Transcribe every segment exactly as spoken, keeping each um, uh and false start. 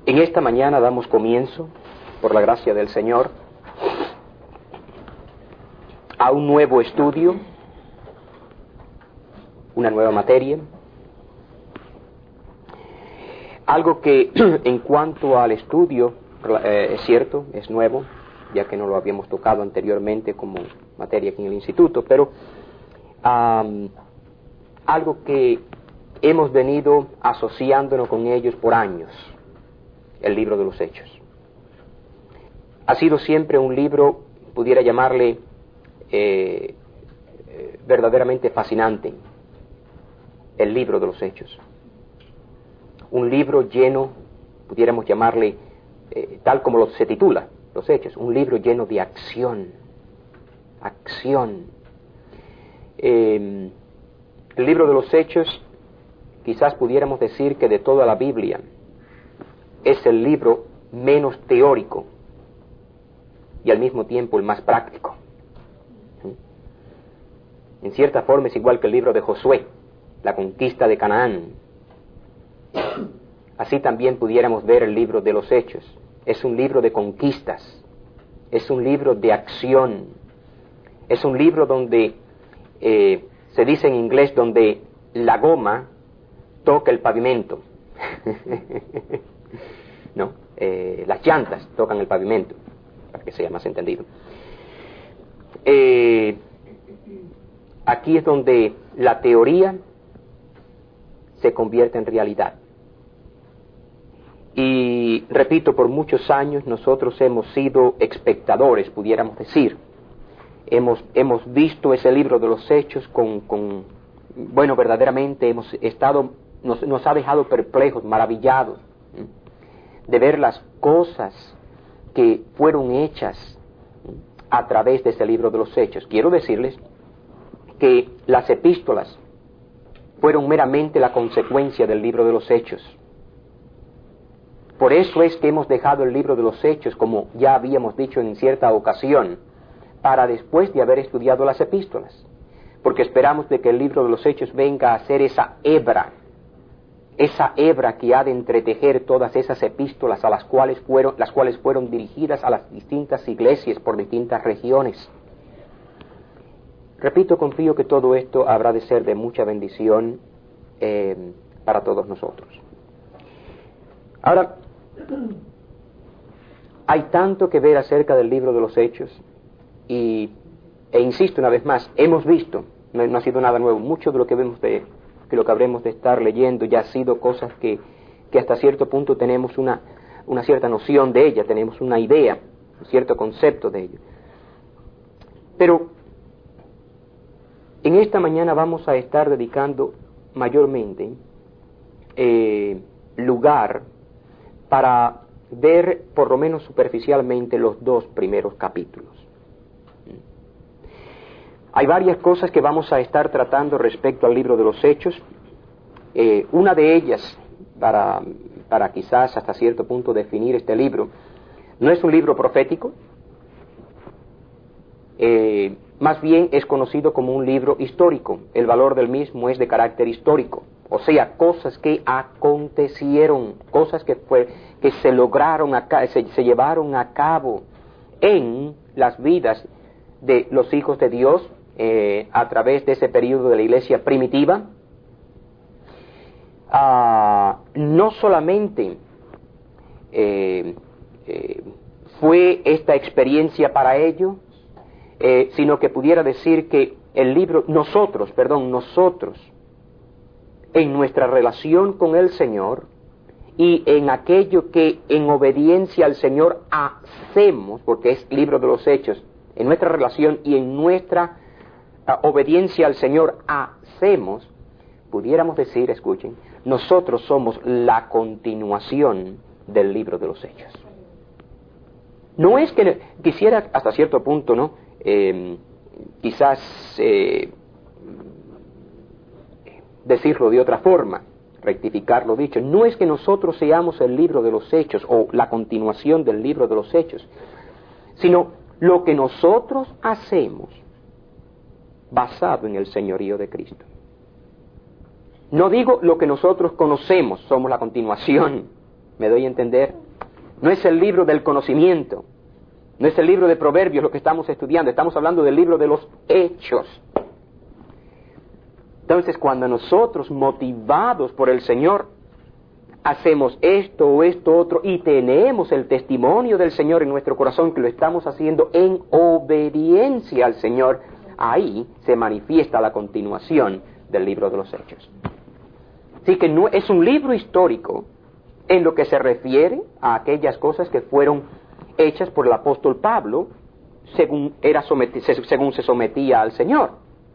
En esta mañana damos comienzo, por la gracia del Señor, a un nuevo estudio, una nueva materia, algo que en cuanto al estudio eh, es cierto, es nuevo, ya que no lo habíamos tocado anteriormente como materia aquí en el instituto, pero um, algo que hemos venido asociándonos con ellos por años, el libro de los Hechos. Ha sido siempre un libro, pudiera llamarle, eh, eh, verdaderamente fascinante, el libro de los Hechos. Un libro lleno, pudiéramos llamarle, eh, tal como lo, se titula, Los Hechos, un libro lleno de acción, acción. Eh, el libro de los Hechos, quizás pudiéramos decir que de toda la Biblia, es el libro menos teórico y al mismo tiempo el más práctico. En cierta forma es igual que el libro de Josué, la conquista de Canaán. Así también pudiéramos ver el libro de los Hechos. Es un libro de conquistas, es un libro de acción, es un libro donde, eh, se dice en inglés, donde la goma toca el pavimento. No, eh, las llantas tocan el pavimento, para que sea más entendido. Eh, aquí es donde la teoría se convierte en realidad. Y repito, por muchos años nosotros hemos sido espectadores, pudiéramos decir. Hemos, hemos visto ese libro de los Hechos con, con bueno, verdaderamente hemos estado, nos, nos ha dejado perplejos, maravillados, ¿sí?, de ver las cosas que fueron hechas, ¿sí?, a través de ese libro de los Hechos. Quiero decirles que las epístolas fueron meramente la consecuencia del libro de los Hechos. Por eso es que hemos dejado el libro de los Hechos, como ya habíamos dicho en cierta ocasión, para después de haber estudiado las epístolas, porque esperamos de que el libro de los Hechos venga a ser esa hebra, esa hebra que ha de entretejer todas esas epístolas a las cuales fueron, las cuales fueron dirigidas a las distintas iglesias por distintas regiones. Repito, confío que todo esto habrá de ser de mucha bendición eh, para todos nosotros. Ahora, hay tanto que ver acerca del libro de los Hechos y, e insisto una vez más, hemos visto, no, no ha sido nada nuevo, mucho de lo que vemos de, que lo que habremos de estar leyendo ya ha sido cosas que, que hasta cierto punto tenemos una, una cierta noción de ella, tenemos una idea, un cierto concepto de ella. Pero en esta mañana vamos a estar dedicando mayormente eh, lugar para ver por lo menos superficialmente los dos primeros capítulos. Hay varias cosas que vamos a estar tratando respecto al libro de los Hechos. Eh, una de ellas, para, para quizás hasta cierto punto definir este libro, no es un libro profético, eh, más bien es conocido como un libro histórico. El valor del mismo es de carácter histórico, o sea, cosas que acontecieron, cosas que, fue, que se lograron, a, se, se llevaron a cabo en las vidas de los hijos de Dios eh, a través de ese periodo de la iglesia primitiva. Ah, no solamente eh, eh, fue esta experiencia para ellos, eh, sino que pudiera decir que el libro, nosotros, perdón, nosotros, en nuestra relación con el Señor y en aquello que en obediencia al Señor hacemos, porque es libro de los Hechos, en nuestra relación y en nuestra uh, obediencia al Señor hacemos, pudiéramos decir, escuchen, nosotros somos la continuación del libro de los Hechos. No es que quisiera hasta cierto punto, ¿no? Eh, quizás eh, decirlo de otra forma, rectificar lo dicho. No es que nosotros seamos el libro de los Hechos o la continuación del libro de los Hechos, sino lo que nosotros hacemos basado en el señorío de Cristo. No digo lo que nosotros conocemos, somos la continuación ¿Me doy a entender? No es el libro del conocimiento, no es el libro de Proverbios lo que estamos estudiando, estamos hablando del libro de los hechos. Entonces, cuando nosotros, motivados por el Señor, hacemos esto o esto otro y tenemos el testimonio del Señor en nuestro corazón que lo estamos haciendo en obediencia al Señor, ahí se manifiesta la continuación del libro de los hechos. Así que no es un libro histórico en lo que se refiere a aquellas cosas que fueron hechas por el apóstol Pablo según, era someti- según se sometía al Señor.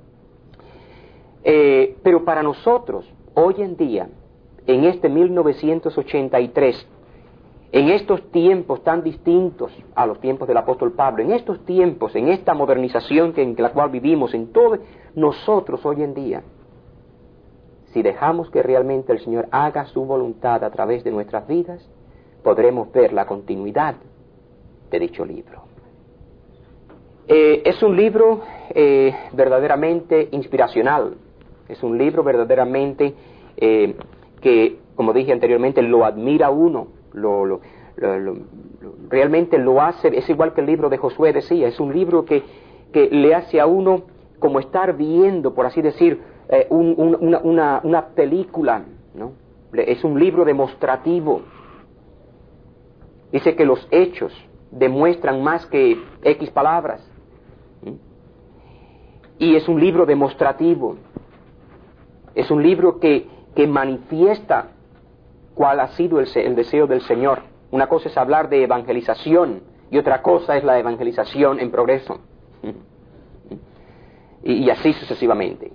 Eh, pero para nosotros, hoy en día, en este mil novecientos ochenta y tres, en estos tiempos tan distintos a los tiempos del apóstol Pablo, en estos tiempos, en esta modernización que, en la cual vivimos, en todo, nosotros hoy en día, si dejamos que realmente el Señor haga su voluntad a través de nuestras vidas, podremos ver la continuidad de dicho libro. Eh, es un libro eh, verdaderamente inspiracional, es un libro verdaderamente eh, que, como dije anteriormente, lo admira uno, lo, lo, lo, lo, lo, realmente lo hace, es igual que el libro de Josué decía, es un libro que, que le hace a uno como estar viendo, por así decir, eh, un, un, una, una, una película, ¿no? Es un libro demostrativo. Dice que los hechos demuestran más que X palabras. ¿Sí? Y es un libro demostrativo. Es un libro que, que manifiesta cuál ha sido el, el deseo del Señor. Una cosa es hablar de evangelización y otra cosa es la evangelización en progreso. Y, y así sucesivamente.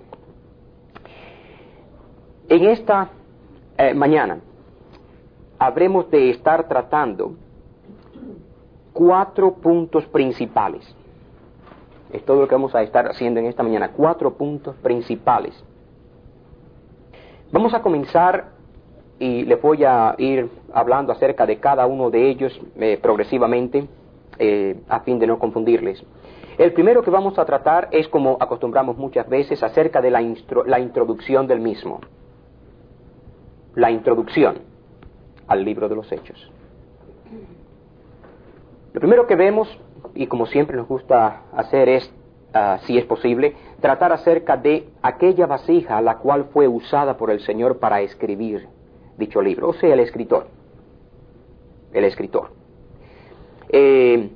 En esta eh, mañana habremos de estar tratando cuatro puntos principales. Es todo lo que vamos a estar haciendo en esta mañana, cuatro puntos principales. Vamos a comenzar y les voy a ir hablando acerca de cada uno de ellos eh, progresivamente eh, a fin de no confundirles. El primero que vamos a tratar es, como acostumbramos muchas veces, acerca de la, instru- la introducción del mismo. La introducción al libro de los Hechos. Lo primero que vemos, y como siempre nos gusta hacer es, uh, si es posible, tratar acerca de aquella vasija la cual fue usada por el Señor para escribir dicho libro, o sea, el escritor. El escritor. Eh,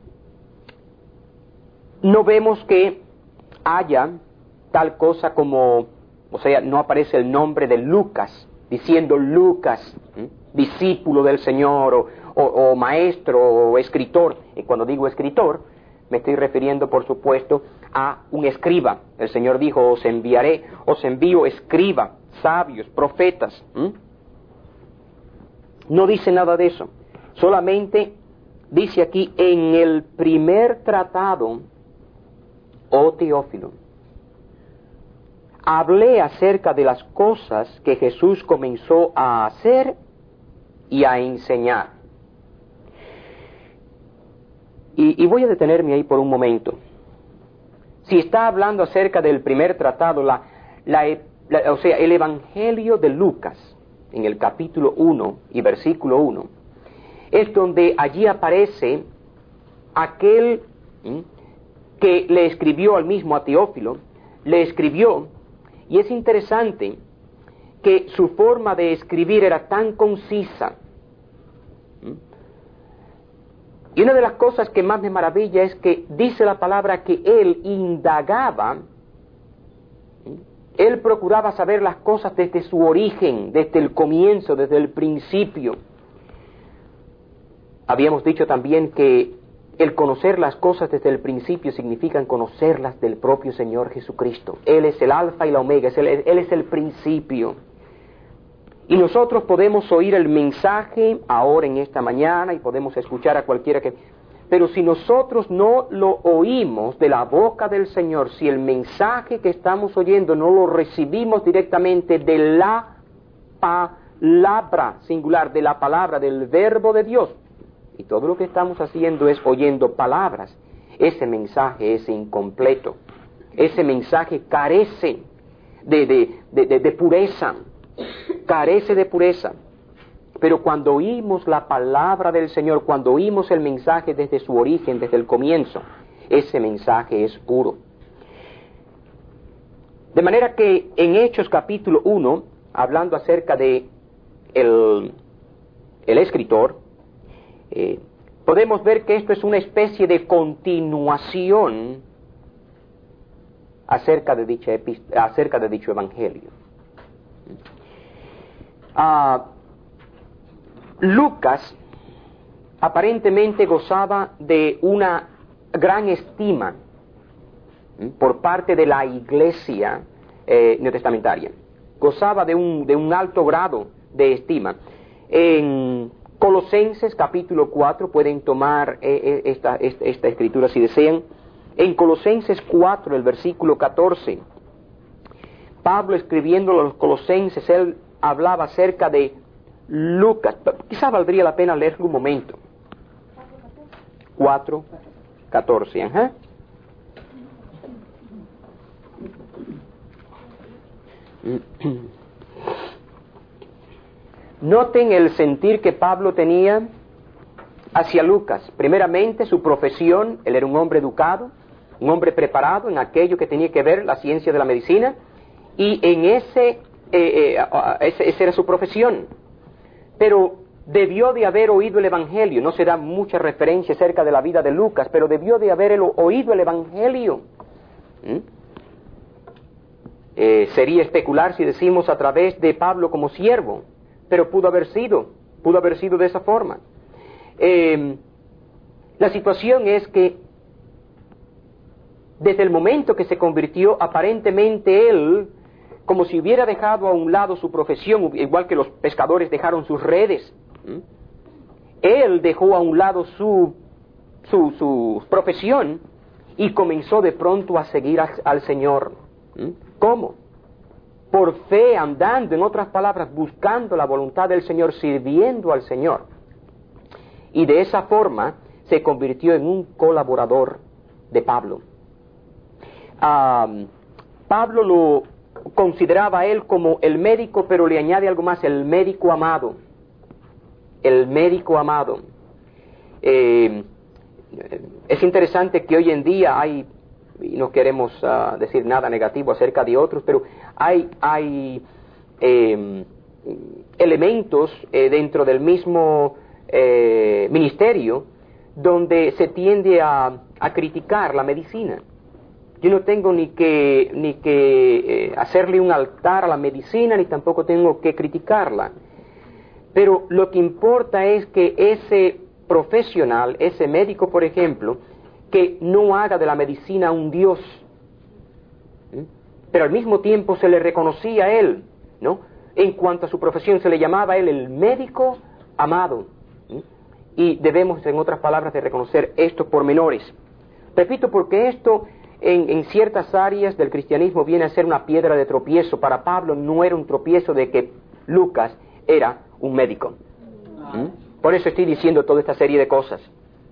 no vemos que haya tal cosa como, o sea, no aparece el nombre de Lucas, diciendo Lucas, ¿eh? discípulo del Señor, o, o, o maestro, o escritor. Y cuando digo escritor, me estoy refiriendo, por supuesto, a un escriba. El Señor dijo, os enviaré, os envío escriba, sabios, profetas. ¿eh? No dice nada de eso. Solamente dice aquí, en el primer tratado, oh Teófilo, hablé acerca de las cosas que Jesús comenzó a hacer y a enseñar. Y, y voy a detenerme ahí por un momento. Si está hablando acerca del primer tratado, la, la, la, o sea, el Evangelio de Lucas, en el capítulo uno y versículo uno, es donde allí aparece aquel ¿sí? que le escribió al mismo a Teófilo, le escribió. Y es interesante que su forma de escribir era tan concisa. Y una de las cosas que más me maravilla es que dice la palabra que él indagaba, él procuraba saber las cosas desde su origen, desde el comienzo, desde el principio. Habíamos dicho también que el conocer las cosas desde el principio significa conocerlas del propio Señor Jesucristo. Él es el alfa y la omega, es el, Él es el principio. Y nosotros podemos oír el mensaje ahora en esta mañana y podemos escuchar a cualquiera que... Pero si nosotros no lo oímos de la boca del Señor, si el mensaje que estamos oyendo no lo recibimos directamente de la palabra singular, de la palabra, del verbo de Dios, y todo lo que estamos haciendo es oyendo palabras, ese mensaje es incompleto. Ese mensaje carece de, de, de, de, de pureza, carece de pureza. Pero cuando oímos la palabra del Señor, cuando oímos el mensaje desde su origen, desde el comienzo, ese mensaje es puro. De manera que en Hechos capítulo uno, hablando acerca de el, el escritor, eh, podemos ver que esto es una especie de continuación acerca de, dicha epist- acerca de dicho evangelio. Ah, Lucas aparentemente gozaba de una gran estima por parte de la iglesia eh, neotestamentaria. Gozaba de un, de un alto grado de estima. En Colosenses capítulo cuatro, pueden tomar eh, esta, esta, esta escritura si desean. En Colosenses cuatro, el versículo catorce, Pablo escribiendo a los colosenses, él hablaba acerca de Lucas. Quizá valdría la pena leerlo un momento. cuatro, catorce, ajá. Noten el sentir que Pablo tenía hacia Lucas. Primeramente, su profesión. Él era un hombre educado, un hombre preparado en aquello que tenía que ver la ciencia de la medicina, y en ese, eh, eh, ese, esa era su profesión. Pero debió de haber oído el Evangelio. No se da mucha referencia acerca de la vida de Lucas, pero debió de haber oído el Evangelio. ¿Mm? Eh, sería especular si decimos a través de Pablo como siervo, pero pudo haber sido, pudo haber sido de esa forma. Eh, la situación es que desde el momento que se convirtió, aparentemente él, como si hubiera dejado a un lado su profesión, igual que los pescadores dejaron sus redes, ¿Mm? él dejó a un lado su, su, su profesión y comenzó de pronto a seguir a, al Señor. ¿Mm? ¿Cómo? Por fe, andando, en otras palabras, buscando la voluntad del Señor, sirviendo al Señor. Y de esa forma se convirtió en un colaborador de Pablo. Um, Pablo lo consideraba a él como el médico, pero le añade algo más, el médico amado. El médico amado. Eh, es interesante que hoy en día hay, y no queremos uh, decir nada negativo acerca de otros, pero hay, hay eh, elementos eh, dentro del mismo eh, ministerio donde se tiende a, a criticar la medicina. Yo no tengo ni que, ni que eh, hacerle un altar a la medicina, ni tampoco tengo que criticarla. Pero lo que importa es que ese profesional, ese médico, por ejemplo, que no haga de la medicina un dios, ¿Mm? pero al mismo tiempo se le reconocía a él, ¿no? En cuanto a su profesión, se le llamaba a él el médico amado. ¿Mm? Y debemos, en otras palabras, de reconocer estos pormenores. Repito, porque esto en, en ciertas áreas del cristianismo viene a ser una piedra de tropiezo. Para Pablo no era un tropiezo de que Lucas era un médico. ¿Mm? Por eso estoy diciendo toda esta serie de cosas.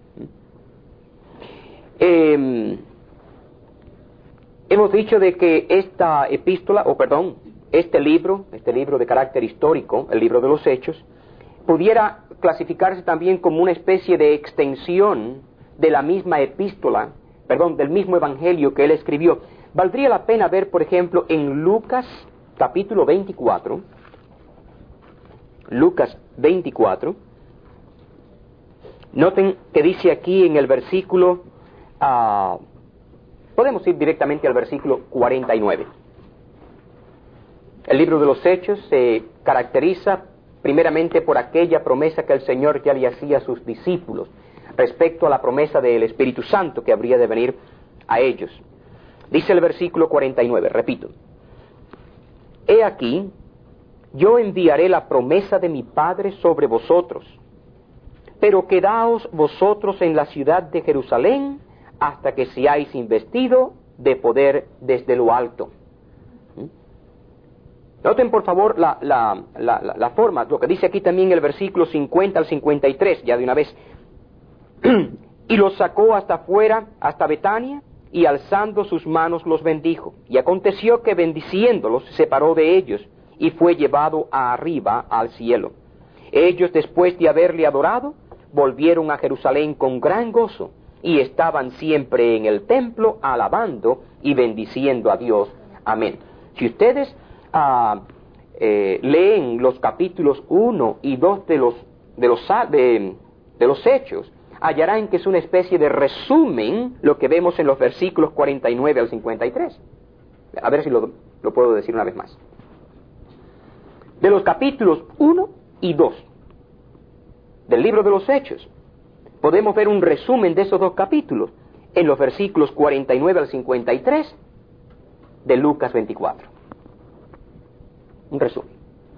Eh, hemos dicho de que esta epístola, o perdón, este libro, este libro de carácter histórico, el libro de los Hechos, pudiera clasificarse también como una especie de extensión de la misma epístola, perdón, del mismo evangelio que él escribió. Valdría la pena ver, por ejemplo, en Lucas capítulo veinticuatro, Lucas veinticuatro, noten que dice aquí en el versículo, uh, podemos ir directamente al versículo cuarenta y nueve. El libro de los Hechos se caracteriza primeramente por aquella promesa que el Señor ya le hacía a sus discípulos respecto a la promesa del Espíritu Santo que habría de venir a ellos. Dice el versículo cuarenta y nueve, repito: He aquí, yo enviaré la promesa de mi Padre sobre vosotros, pero quedaos vosotros en la ciudad de Jerusalén hasta que seáis investido de poder desde lo alto. ¿Mm? Noten por favor la, la, la, la, la forma, lo que dice aquí también el versículo cincuenta al cincuenta y tres, ya de una vez. Y los sacó hasta afuera, hasta Betania, y alzando sus manos los bendijo. Y aconteció que bendiciéndolos se separó de ellos, y fue llevado arriba al cielo. Ellos, después de haberle adorado, volvieron a Jerusalén con gran gozo y estaban siempre en el templo alabando y bendiciendo a Dios. Amén. Si ustedes ah, eh, leen los capítulos uno y dos de los, de los, de, de los Hechos, hallarán que es una especie de resumen lo que vemos en los versículos cuarenta y nueve al cincuenta y tres. A ver si lo, lo puedo decir una vez más. De los capítulos uno y dos del libro de los Hechos, podemos ver un resumen de esos dos capítulos en los versículos cuarenta y nueve al cincuenta y tres de Lucas veinticuatro. Un resumen.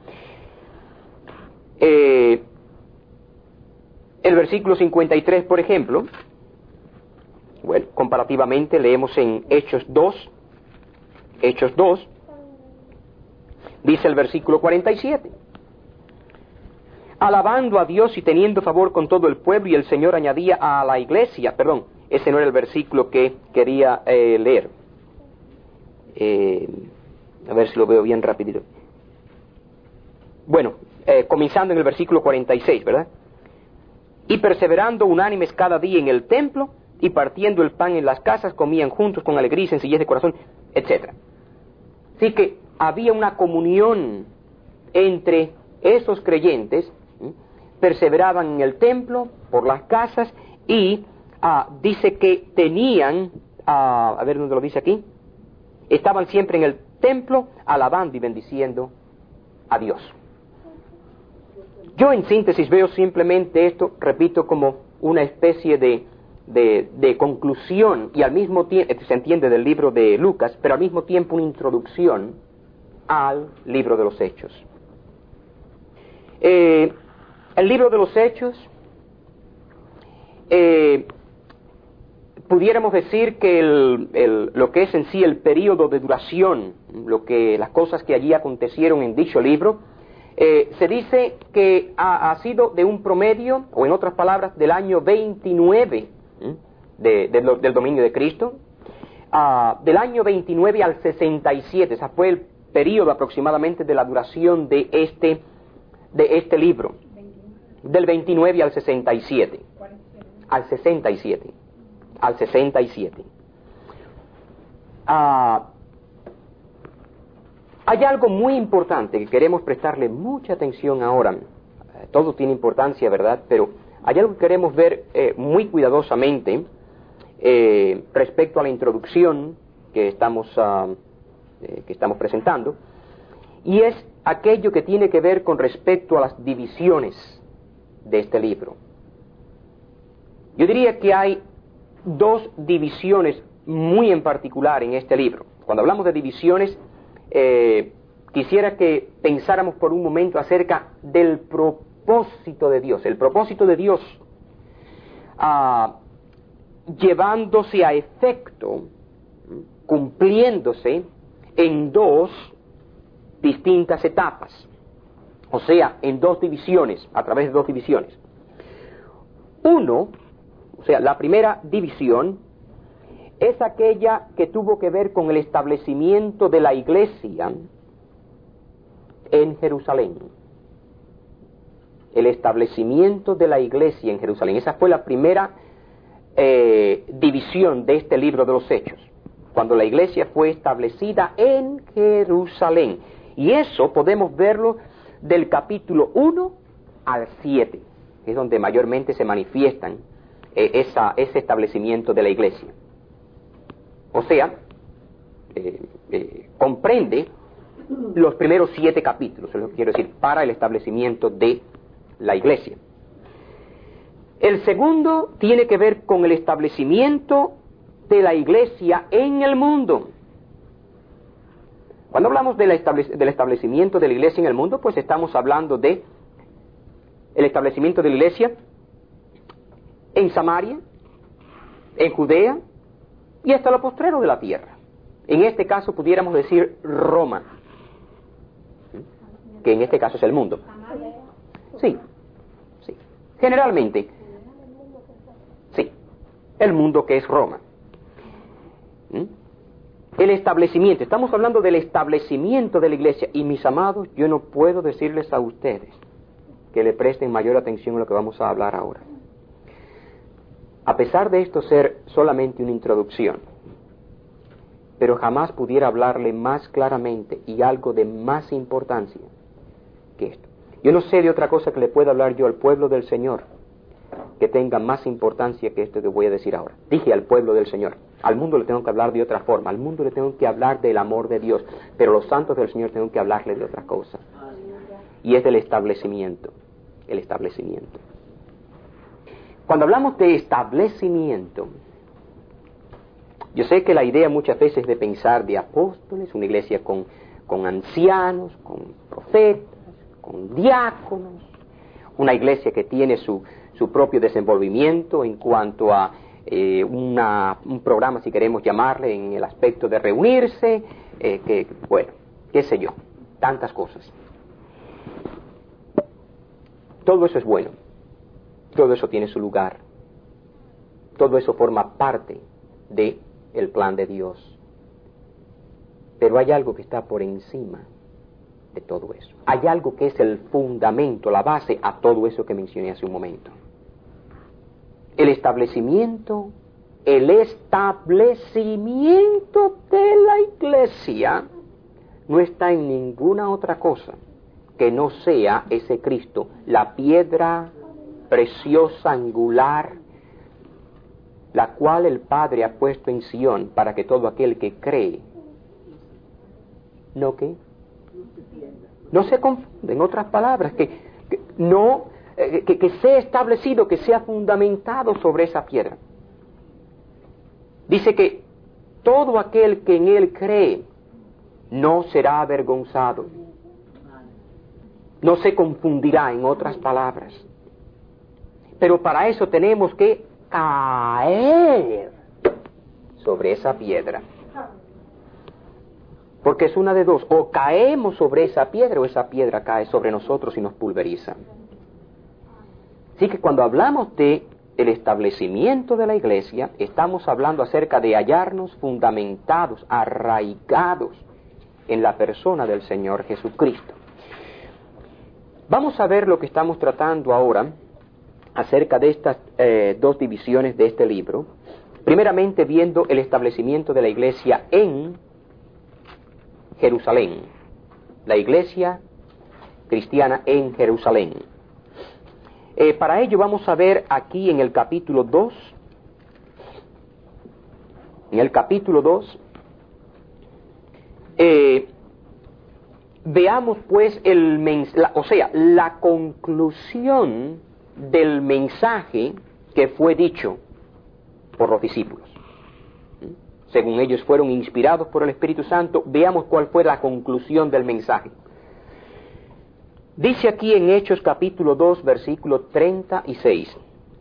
Eh, el versículo cincuenta y tres, por ejemplo, bueno, comparativamente leemos en Hechos dos, Hechos dos, dice el versículo cuarenta y siete. Alabando a Dios y teniendo favor con todo el pueblo, y el Señor añadía a la iglesia, perdón, ese no era el versículo que quería eh, leer. Eh, a ver si lo veo bien rapidito. Bueno, eh, comenzando en el versículo cuarenta y seis, ¿verdad? Y perseverando unánimes cada día en el templo, y partiendo el pan en las casas, comían juntos con alegría y sencillez de corazón, etcétera. Así que había una comunión entre esos creyentes, ¿sí? Perseveraban en el templo, por las casas, y ah, dice que tenían, ah, a ver dónde lo dice aquí, estaban siempre en el templo alabando y bendiciendo a Dios. Yo en síntesis veo simplemente esto, repito, como una especie de, de, de conclusión, y al mismo tiempo, se entiende del libro de Lucas, pero al mismo tiempo una introducción al libro de los Hechos. Eh, el libro de los Hechos, eh, pudiéramos decir que el, el, lo que es en sí el período de duración, lo que, las cosas que allí acontecieron en dicho libro, eh, se dice que ha, ha sido de un promedio, o en otras palabras, del año veintinueve de, de, del dominio de Cristo, uh, del año veintinueve al sesenta y siete, ese fue el período aproximadamente de la duración de este, de este libro, del veintinueve al sesenta y siete, al sesenta y siete, al sesenta y siete. Uh, hay algo muy importante que queremos prestarle mucha atención ahora. Eh, todo tiene importancia, ¿verdad? Pero hay algo que queremos ver eh, muy cuidadosamente eh, respecto a la introducción que estamos, uh, eh, que estamos presentando, y es aquello que tiene que ver con respecto a las divisiones de este libro. Yo diría que hay dos divisiones muy en particular en este libro. Cuando hablamos de divisiones, eh, quisiera que pensáramos por un momento acerca del propósito de Dios. El propósito de Dios uh, llevándose a efecto, cumpliéndose en dos distintas etapas, o sea, en dos divisiones, a través de dos divisiones. Uno, o sea, la primera división es aquella que tuvo que ver con el establecimiento de la iglesia en Jerusalén. El establecimiento de la iglesia en Jerusalén. Esa fue la primera eh, división de este libro de los Hechos, cuando la iglesia fue establecida en Jerusalén. Y eso podemos verlo del capítulo uno al siete, que es donde mayormente se manifiestan eh, esa, ese establecimiento de la iglesia. O sea, eh, eh, comprende los primeros siete capítulos, es lo que quiero decir, para el establecimiento de la iglesia. El segundo tiene que ver con el establecimiento de la iglesia en el mundo. Cuando hablamos del, establec- del establecimiento de la iglesia en el mundo, pues estamos hablando de el establecimiento de la iglesia en Samaria, en Judea y hasta lo postrero de la tierra. En este caso pudiéramos decir Roma, que en este caso es el mundo. Sí, sí. Generalmente, sí, el mundo que es Roma. ¿Mm? El establecimiento, estamos hablando del establecimiento de la iglesia, y mis amados, yo no puedo decirles a ustedes que le presten mayor atención a lo que vamos a hablar ahora. A pesar de esto ser solamente una introducción, pero jamás pudiera hablarle más claramente y algo de más importancia que esto. Yo no sé de otra cosa que le pueda hablar yo al pueblo del Señor que tenga más importancia que esto que voy a decir ahora. Dije al pueblo del Señor. Al mundo le tengo que hablar de otra forma. Al mundo le tengo que hablar del amor de Dios. Pero los santos del Señor tengo que hablarle de otra cosa. Y es del establecimiento. El establecimiento. Cuando hablamos de establecimiento, yo sé que la idea muchas veces es de pensar de apóstoles, una iglesia con, con ancianos, con profetas, con diáconos, una iglesia que tiene su, su propio desenvolvimiento en cuanto a eh, una, un programa, si queremos llamarle, en el aspecto de reunirse, eh, que, bueno, qué sé yo, tantas cosas. Todo eso es bueno, todo eso tiene su lugar, todo eso forma parte de el plan de Dios. Pero hay algo que está por encima de todo eso. Hay algo que es el fundamento, la base a todo eso que mencioné hace un momento. El establecimiento, el establecimiento de la iglesia no está en ninguna otra cosa que no sea ese Cristo, la piedra preciosa, angular, la cual el Padre ha puesto en Sión para que todo aquel que cree, ¿no qué? No se confunda, en otras palabras, que, que no, eh, que, que sea establecido, que sea fundamentado sobre esa piedra. Dice que todo aquel que en él cree no será avergonzado, no se confundirá, en otras palabras. Pero para eso tenemos que caer sobre esa piedra. Porque es una de dos, o caemos sobre esa piedra o esa piedra cae sobre nosotros y nos pulveriza. Así que cuando hablamos de el establecimiento de la iglesia, estamos hablando acerca de hallarnos fundamentados, arraigados en la persona del Señor Jesucristo. Vamos a ver lo que estamos tratando ahora acerca de estas eh, dos divisiones de este libro. Primeramente viendo el establecimiento de la iglesia en Jerusalén, la iglesia cristiana en Jerusalén. Eh, para ello vamos a ver aquí en el capítulo dos, en el capítulo dos, eh, veamos pues el mens- la, o sea, la conclusión del mensaje que fue dicho por los discípulos. Según ellos fueron inspirados por el Espíritu Santo, veamos cuál fue la conclusión del mensaje. Dice aquí en Hechos capítulo dos, versículo treinta y seis.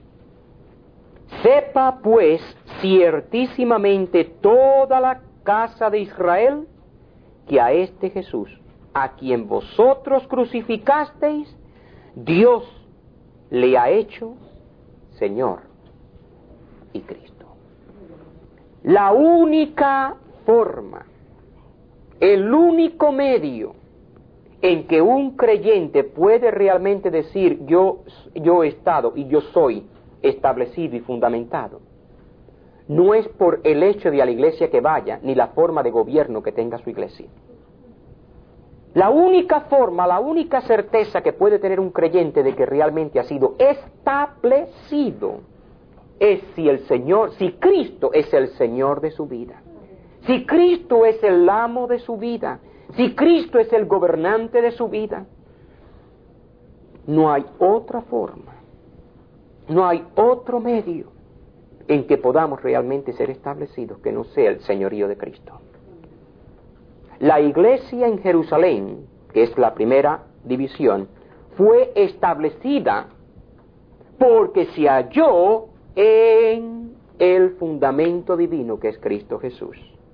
Sepa pues ciertísimamente toda la casa de Israel que a este Jesús, a quien vosotros crucificasteis, Dios le ha hecho Señor y Cristo. La única forma, el único medio en que un creyente puede realmente decir yo, yo he estado y yo soy establecido y fundamentado, no es por el hecho de a la iglesia que vaya, ni la forma de gobierno que tenga su iglesia. La única forma, la única certeza que puede tener un creyente de que realmente ha sido establecido es si el Señor, si Cristo es el Señor de su vida, si Cristo es el amo de su vida, si Cristo es el gobernante de su vida. No hay otra forma, no hay otro medio en que podamos realmente ser establecidos que no sea el señorío de Cristo. La iglesia en Jerusalén, que es la primera división, fue establecida porque se halló en el fundamento divino que es Cristo Jesús.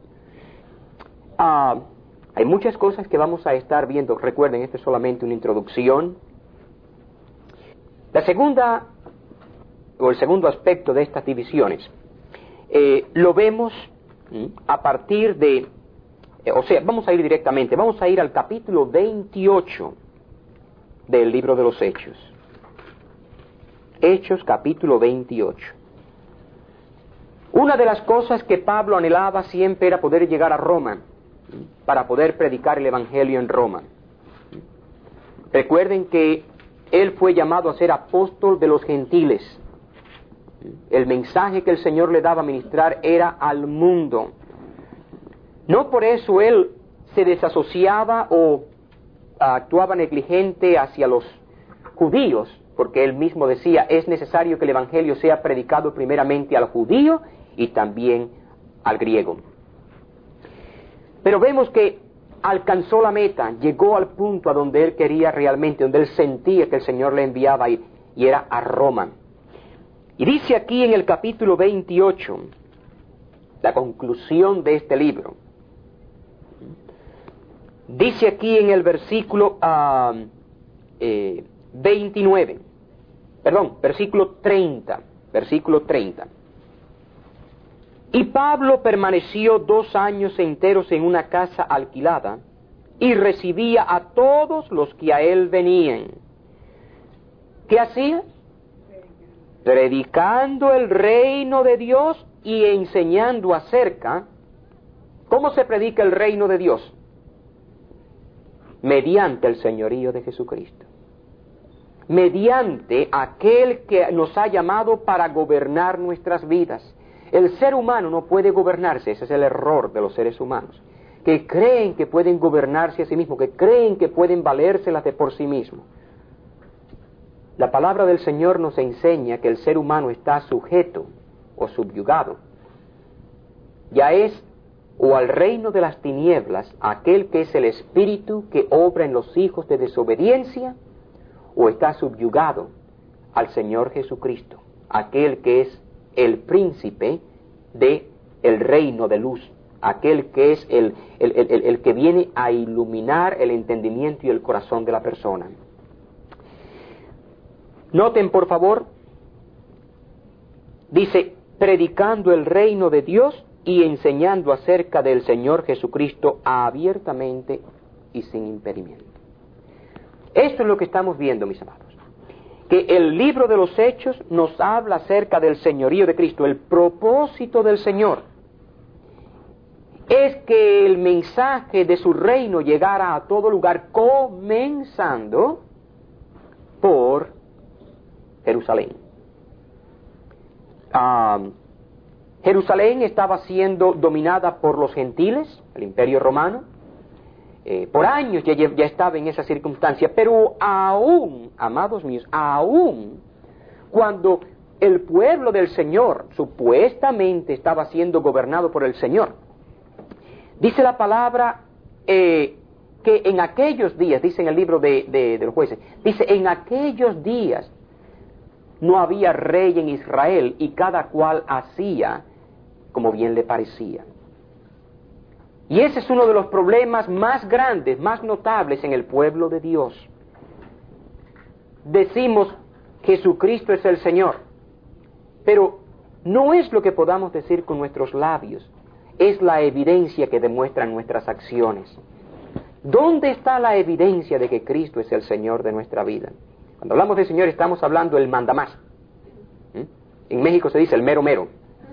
Ah, hay muchas cosas que vamos a estar viendo. Recuerden, esto es solamente una introducción. La segunda, o el segundo aspecto de estas divisiones, eh, lo vemos ¿m? a partir de, eh, o sea, vamos a ir directamente, vamos a ir al capítulo veintiocho del libro de los Hechos. Hechos capítulo veintiocho. Una de las cosas que Pablo anhelaba siempre era poder llegar a Roma, para poder predicar el Evangelio en Roma. Recuerden que él fue llamado a ser apóstol de los gentiles. El mensaje que el Señor le daba a ministrar era al mundo. No por eso él se desasociaba o actuaba negligente hacia los judíos, porque él mismo decía, es necesario que el Evangelio sea predicado primeramente al judío y también al griego. Pero vemos que alcanzó la meta, llegó al punto a donde él quería realmente, donde él sentía que el Señor le enviaba y, y era a Roma. Y dice aquí en el capítulo veintiocho, la conclusión de este libro, dice aquí en el versículo uh, eh, veintinueve, perdón, versículo treinta, versículo treinta. Y Pablo permaneció dos años enteros en una casa alquilada y recibía a todos los que a él venían. ¿Qué hacía? Predicando el reino de Dios y enseñando acerca. ¿Cómo se predica el reino de Dios? Mediante el señorío de Jesucristo. Mediante aquel que nos ha llamado para gobernar nuestras vidas. El ser humano no puede gobernarse, ese es el error de los seres humanos, que creen que pueden gobernarse a sí mismos, que creen que pueden valérselas de por sí mismos. La palabra del Señor nos enseña que el ser humano está sujeto o subyugado. Ya es o al reino de las tinieblas, aquel que es el espíritu que obra en los hijos de desobediencia, o está subyugado al Señor Jesucristo, aquel que es el príncipe de el reino de luz, aquel que es el, el, el, el que viene a iluminar el entendimiento y el corazón de la persona. Noten por favor, dice, predicando el reino de Dios y enseñando acerca del Señor Jesucristo abiertamente y sin impedimento. Esto es lo que estamos viendo, mis amados. Que el libro de los Hechos nos habla acerca del señorío de Cristo. El propósito del Señor es que el mensaje de su reino llegara a todo lugar, comenzando por Jerusalén. Um, Jerusalén estaba siendo dominada por los gentiles, el imperio romano. Eh, por años ya, ya estaba en esa circunstancia, pero aún, amados míos, aún cuando el pueblo del Señor supuestamente estaba siendo gobernado por el Señor, dice la palabra eh, que en aquellos días, dice en el libro de, de, de los jueces, dice, en aquellos días no había rey en Israel y cada cual hacía como bien le parecía. Y ese es uno de los problemas más grandes, más notables en el pueblo de Dios. Decimos, Jesucristo es el Señor, pero no es lo que podamos decir con nuestros labios, es la evidencia que demuestran nuestras acciones. ¿Dónde está la evidencia de que Cristo es el Señor de nuestra vida? Cuando hablamos de Señor estamos hablando del mandamás. ¿Mm? En México se dice el mero mero.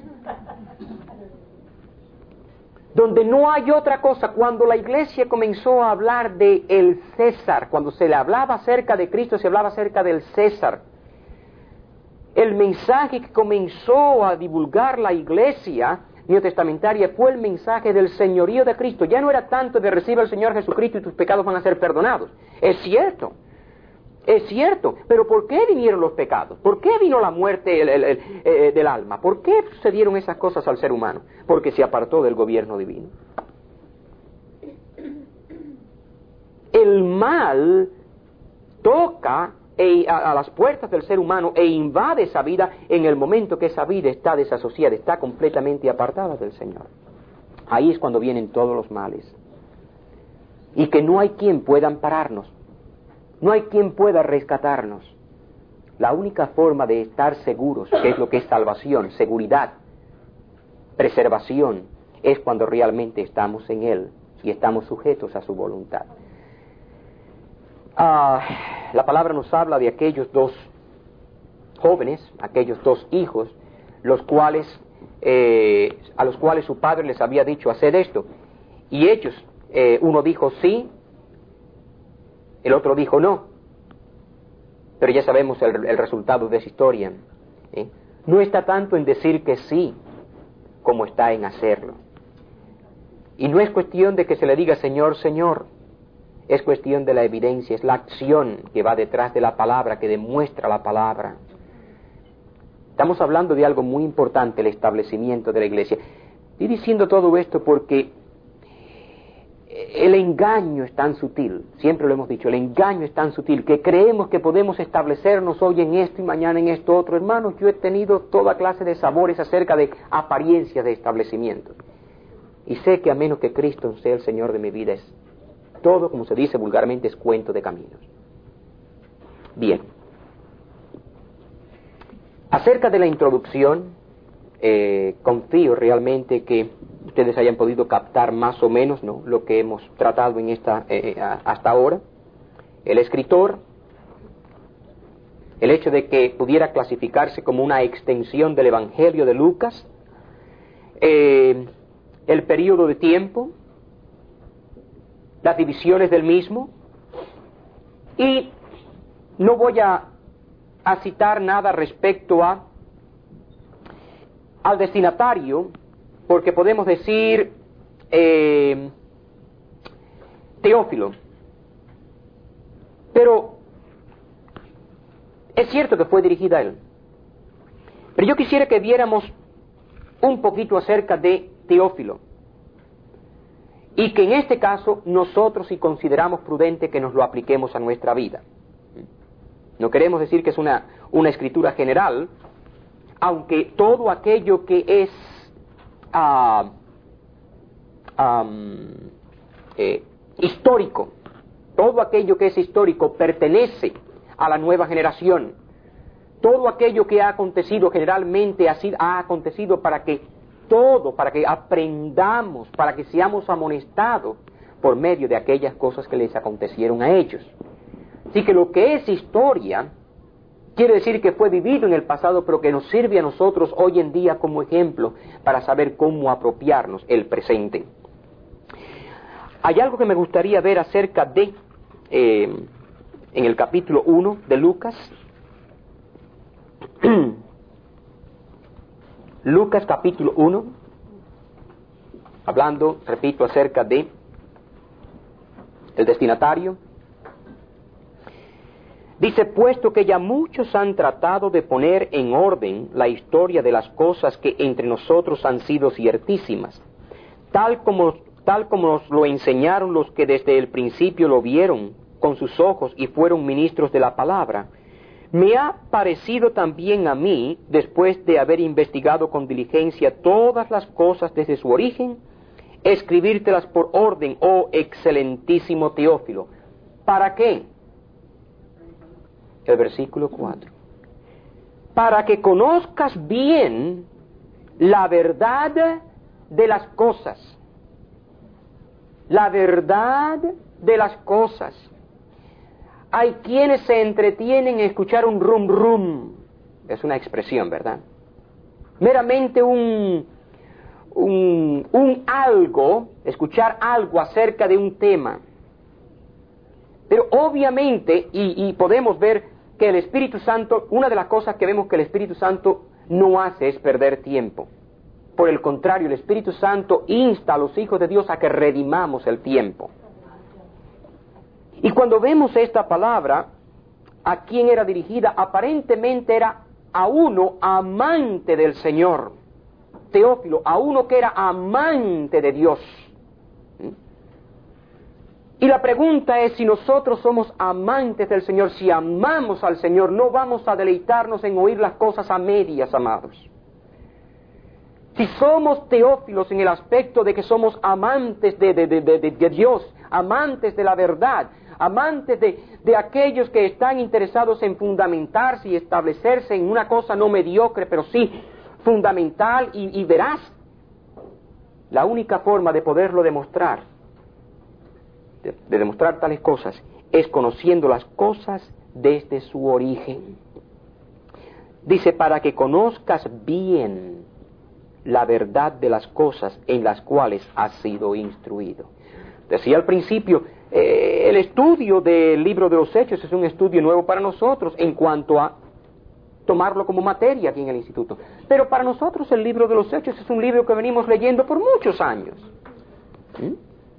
Donde no hay otra cosa. Cuando la iglesia comenzó a hablar de el César, cuando se le hablaba acerca de Cristo, se hablaba acerca del César. El mensaje que comenzó a divulgar la iglesia neotestamentaria fue el mensaje del señorío de Cristo. Ya no era tanto de recibe al Señor Jesucristo y tus pecados van a ser perdonados. Es cierto, es cierto, pero ¿por qué vinieron los pecados? ¿Por qué vino la muerte el, el, el, eh, del alma? ¿Por qué sucedieron esas cosas al ser humano? Porque se apartó del gobierno divino. El mal toca e, a, a las puertas del ser humano e invade esa vida en el momento que esa vida está desasociada, está completamente apartada del Señor. Ahí es cuando vienen todos los males. Y que no hay quien pueda ampararnos. No hay quien pueda rescatarnos. La única forma de estar seguros, que es lo que es salvación, seguridad, preservación, es cuando realmente estamos en Él y estamos sujetos a su voluntad. Ah... la palabra nos habla de aquellos dos jóvenes, aquellos dos hijos, los cuales, eh, a los cuales su padre les había dicho haced esto. Y ellos, eh, uno dijo sí, el otro dijo no. Pero ya sabemos el, el resultado de esa historia. ¿eh? No está tanto en decir que sí, como está en hacerlo. Y no es cuestión de que se le diga Señor, Señor. Es cuestión de la evidencia, es la acción que va detrás de la palabra, que demuestra la palabra. Estamos hablando de algo muy importante, el establecimiento de la iglesia. Estoy diciendo todo esto porque el engaño es tan sutil, siempre lo hemos dicho, el engaño es tan sutil que creemos que podemos establecernos hoy en esto y mañana en esto otro. Hermanos, yo he tenido toda clase de sabores acerca de apariencias de establecimiento. Y sé que a menos que Cristo sea el Señor de mi vida, es todo, como se dice vulgarmente, es cuento de caminos. Bien. Acerca de la introducción, eh, confío realmente que ustedes hayan podido captar más o menos, ¿no?, lo que hemos tratado en esta eh, hasta ahora. El escritor, el hecho de que pudiera clasificarse como una extensión del Evangelio de Lucas, eh, el periodo de tiempo, las divisiones del mismo, y no voy a, a citar nada respecto a al destinatario, porque podemos decir eh, Teófilo. Pero es cierto que fue dirigida a él. Pero yo quisiera que viéramos un poquito acerca de Teófilo. Y que en este caso nosotros, si consideramos prudente, que nos lo apliquemos a nuestra vida. No queremos decir que es una, una escritura general, aunque todo aquello que es uh, um, eh, histórico, todo aquello que es histórico pertenece a la nueva generación. Todo aquello que ha acontecido generalmente ha, sido, ha acontecido para que todo, para que aprendamos, para que seamos amonestados por medio de aquellas cosas que les acontecieron a ellos. Así que lo que es historia quiere decir que fue vivido en el pasado, pero que nos sirve a nosotros hoy en día como ejemplo para saber cómo apropiarnos el presente. Hay algo que me gustaría ver acerca de, eh, en el capítulo uno de Lucas, Lucas capítulo uno, hablando, repito, acerca de el destinatario. Dice, puesto que ya muchos han tratado de poner en orden la historia de las cosas que entre nosotros han sido ciertísimas, tal como, tal como nos lo enseñaron los que desde el principio lo vieron con sus ojos y fueron ministros de la palabra, me ha parecido también a mí, después de haber investigado con diligencia todas las cosas desde su origen, escribírtelas por orden, oh excelentísimo Teófilo. ¿Para qué? El versículo cuatro. Para que conozcas bien la verdad de las cosas. La verdad de las cosas. Hay quienes se entretienen en escuchar un rum rum. Es una expresión, ¿verdad? Meramente un, un, un algo, escuchar algo acerca de un tema. Pero obviamente, y, y podemos ver que el Espíritu Santo, una de las cosas que vemos que el Espíritu Santo no hace es perder tiempo. Por el contrario, el Espíritu Santo insta a los hijos de Dios a que redimamos el tiempo. Y cuando vemos esta palabra, ¿a quién era dirigida? Aparentemente era a uno amante del Señor. Teófilo, a uno que era amante de Dios. Y la pregunta es, si nosotros somos amantes del Señor, si amamos al Señor, no vamos a deleitarnos en oír las cosas a medias, amados. Si somos teófilos en el aspecto de que somos amantes de, de, de, de, de Dios, amantes de la verdad, amantes de, de aquellos que están interesados en fundamentarse y establecerse en una cosa no mediocre, pero sí fundamental y, y veraz, la única forma de poderlo demostrar, de, de demostrar tales cosas, es conociendo las cosas desde su origen. Dice, para que conozcas bien la verdad de las cosas en las cuales has sido instruido. Decía al principio, eh, el estudio del libro de los Hechos es un estudio nuevo para nosotros en cuanto a tomarlo como materia aquí en el instituto. Pero para nosotros el libro de los Hechos es un libro que venimos leyendo por muchos años. ¿Mm?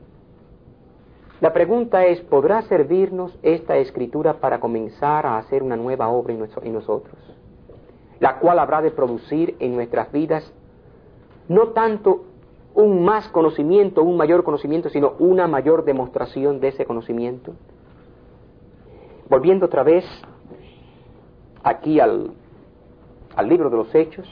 La pregunta es, ¿podrá servirnos esta escritura para comenzar a hacer una nueva obra en nosotros? La cual habrá de producir en nuestras vidas no tanto un más conocimiento, un mayor conocimiento, sino una mayor demostración de ese conocimiento. Volviendo otra vez aquí al, al libro de los Hechos,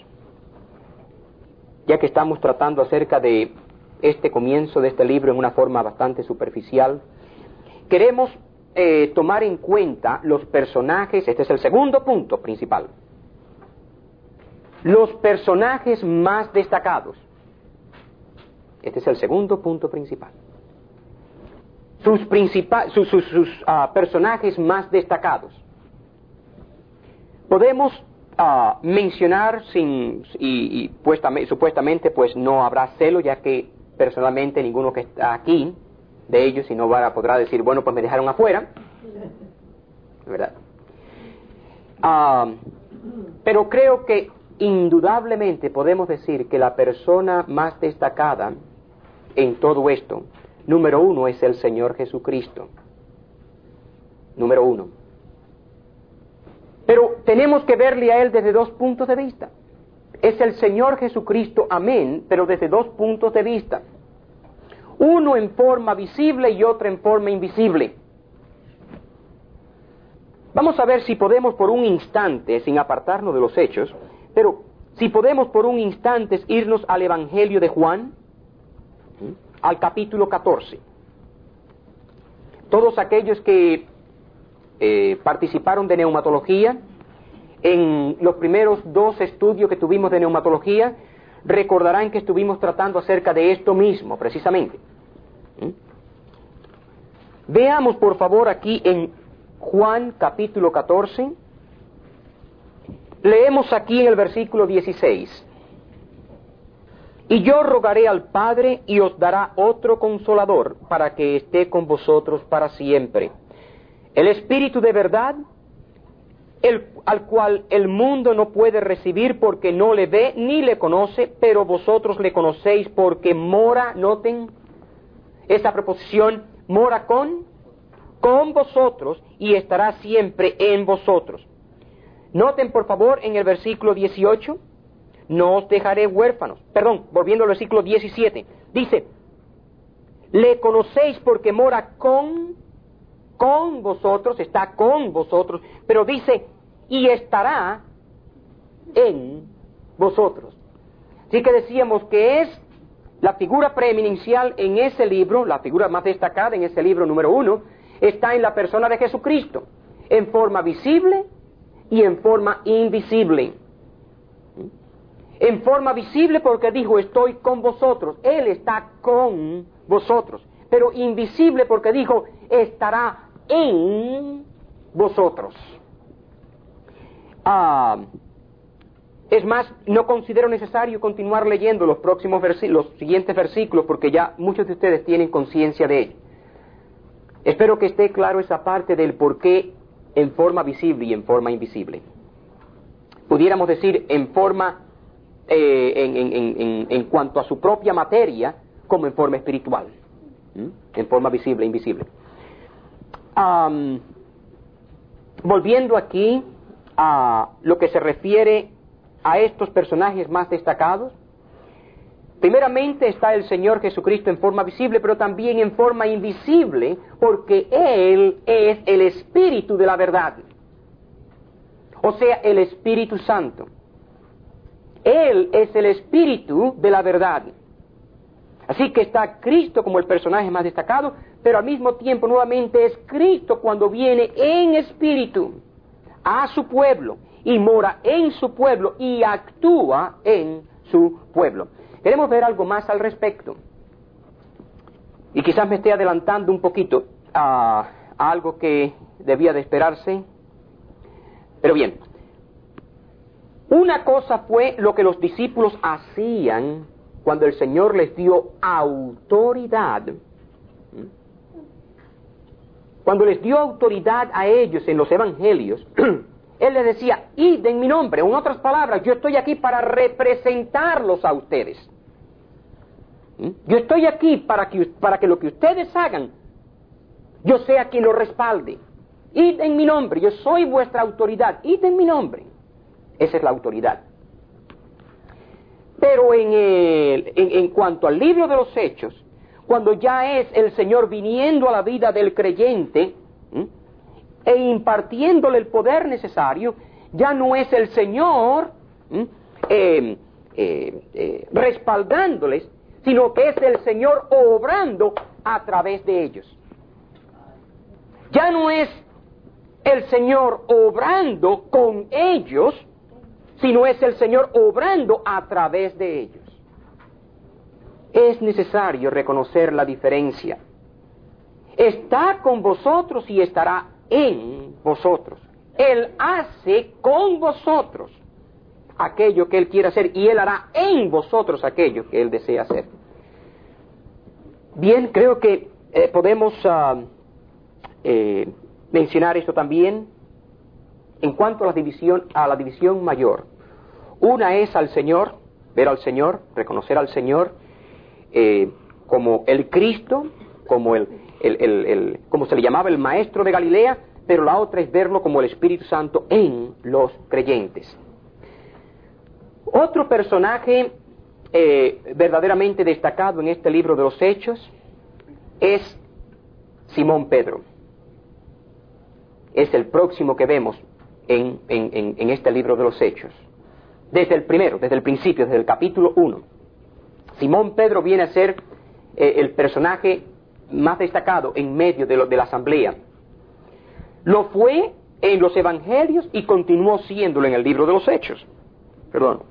ya que estamos tratando acerca de este comienzo de este libro en una forma bastante superficial, queremos eh, tomar en cuenta los personajes. Este es el segundo punto principal. Los personajes más destacados. Este es el segundo punto principal. Sus, principal, sus, sus, sus uh, personajes más destacados. Podemos uh, mencionar, sin, y, y puestamente, supuestamente pues no habrá celo, ya que personalmente ninguno que está aquí de ellos, si no va, podrá decir, bueno, pues me dejaron afuera, ¿verdad? Uh, pero creo que indudablemente podemos decir que la persona más destacada en todo esto, número uno, es el Señor Jesucristo. Número uno. Pero tenemos que verle a Él desde dos puntos de vista. Es el Señor Jesucristo, amén, pero desde dos puntos de vista. Uno en forma visible y otro en forma invisible. Vamos a ver si podemos por un instante, sin apartarnos de los hechos, pero si podemos por un instante irnos al Evangelio de Juan, al capítulo catorce. Todos aquellos que eh, participaron de neumatología, en los primeros dos estudios que tuvimos de neumatología, recordarán que estuvimos tratando acerca de esto mismo, precisamente. ¿Mm? Veamos por favor aquí en Juan capítulo catorce, leemos aquí en el versículo dieciséis. Y yo rogaré al Padre y os dará otro consolador para que esté con vosotros para siempre. El Espíritu de verdad, el, al cual el mundo no puede recibir porque no le ve ni le conoce, pero vosotros le conocéis porque mora, noten esa preposición, mora con, con vosotros y estará siempre en vosotros. Noten por favor en el versículo dieciocho, no os dejaré huérfanos. Perdón, volviendo al versículo diecisiete. Dice, le conocéis porque mora con, con vosotros, está con vosotros, pero dice, y estará en vosotros. Así que decíamos que es la figura preeminencial en ese libro, la figura más destacada en ese libro número uno, está en la persona de Jesucristo, en forma visible y en forma invisible. En forma visible porque dijo, estoy con vosotros. Él está con vosotros. Pero invisible porque dijo, estará en vosotros. Ah, es más, no considero necesario continuar leyendo los próximos versículos, los siguientes versículos, porque ya muchos de ustedes tienen conciencia de ello. Espero que esté claro esa parte del por qué en forma visible y en forma invisible. Pudiéramos decir en forma Eh, en, en, en, en cuanto a su propia materia, como en forma espiritual, ¿Mm? en forma visible e invisible. Um, volviendo aquí a lo que se refiere a estos personajes más destacados, primeramente está el Señor Jesucristo en forma visible, pero también en forma invisible, porque Él es el Espíritu de la verdad, o sea, el Espíritu Santo. Él es el Espíritu de la verdad. Así que está Cristo como el personaje más destacado, pero al mismo tiempo nuevamente es Cristo cuando viene en espíritu a su pueblo y mora en su pueblo y actúa en su pueblo. Queremos ver algo más al respecto. Y quizás me esté adelantando un poquito a, a algo que debía de esperarse Pero bien, una cosa fue lo que los discípulos hacían cuando el Señor les dio autoridad. Cuando les dio autoridad a ellos en los evangelios, Él les decía, id en mi nombre. En otras palabras, yo estoy aquí para representarlos a ustedes. Yo estoy aquí para que, para que lo que ustedes hagan, yo sea quien lo respalde. Id en mi nombre, yo soy vuestra autoridad, id en mi nombre. Esa es la autoridad. Pero en, el, en, en cuanto al libro de los Hechos, cuando ya es el Señor viniendo a la vida del creyente, ¿m? e impartiéndole el poder necesario, ya no es el Señor ¿m? Eh, eh, eh, respaldándoles, sino que es el Señor obrando a través de ellos. Ya no es el Señor obrando con ellos, sino es el Señor obrando a través de ellos. Es necesario reconocer la diferencia. Está con vosotros y estará en vosotros. Él hace con vosotros aquello que Él quiere hacer y Él hará en vosotros aquello que Él desea hacer. Bien, creo que eh, podemos uh, eh, mencionar esto también en cuanto a la división, a la división mayor. Una es al Señor, ver al Señor, reconocer al Señor eh, como el Cristo, como el, el, el, el, como se le llamaba el Maestro de Galilea, pero la otra es verlo como el Espíritu Santo en los creyentes. Otro personaje eh, verdaderamente destacado en este libro de los Hechos es Simón Pedro. Es el próximo que vemos en, en, en, en este libro de los Hechos. Desde el primero, desde el principio, desde el capítulo uno. Simón Pedro viene a ser eh, el personaje más destacado en medio de, lo, de la asamblea. Lo fue en los evangelios y continuó siéndolo en el libro de los Hechos. Perdón.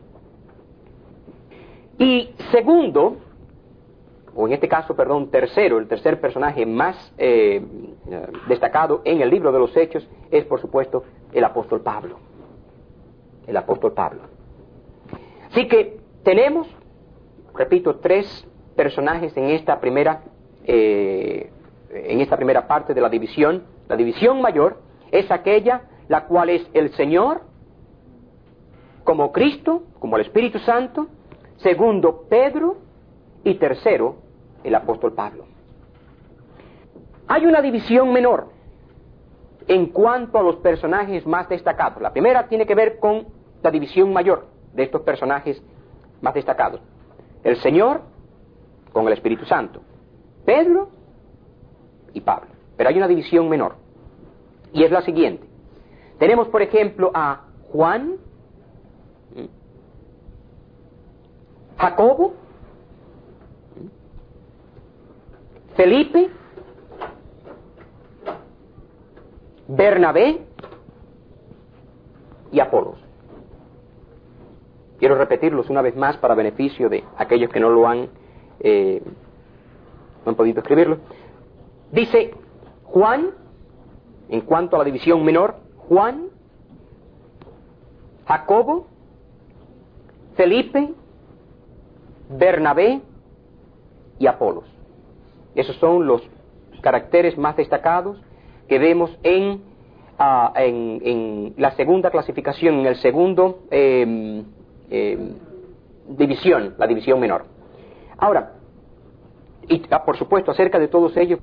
Y segundo, o en este caso, perdón, tercero, el tercer personaje más eh, destacado en el libro de los Hechos es, por supuesto, el apóstol Pablo. El apóstol Pablo. Así que tenemos, repito, tres personajes en esta primera, eh, en esta primera parte de la división. La división mayor es aquella la cual es el Señor como Cristo, como el Espíritu Santo. Segundo, Pedro. Y tercero, el apóstol Pablo. Hay una división menor en cuanto a los personajes más destacados. La primera tiene que ver con la división mayor de estos personajes más destacados. El Señor con el Espíritu Santo. Pedro y Pablo. Pero hay una división menor. Y es la siguiente. Tenemos, por ejemplo, a Juan, Jacobo, Felipe, Bernabé y Apolos. Quiero repetirlos una vez más para beneficio de aquellos que no lo han, eh, no han podido escribirlo. Dice Juan, en cuanto a la división menor, Juan, Jacobo, Felipe, Bernabé y Apolos. Esos son los caracteres más destacados que vemos en, uh, en, en la segunda clasificación, en el segundo eh, eh, división, la división menor. Ahora, y ah, por supuesto, acerca de todos ellos,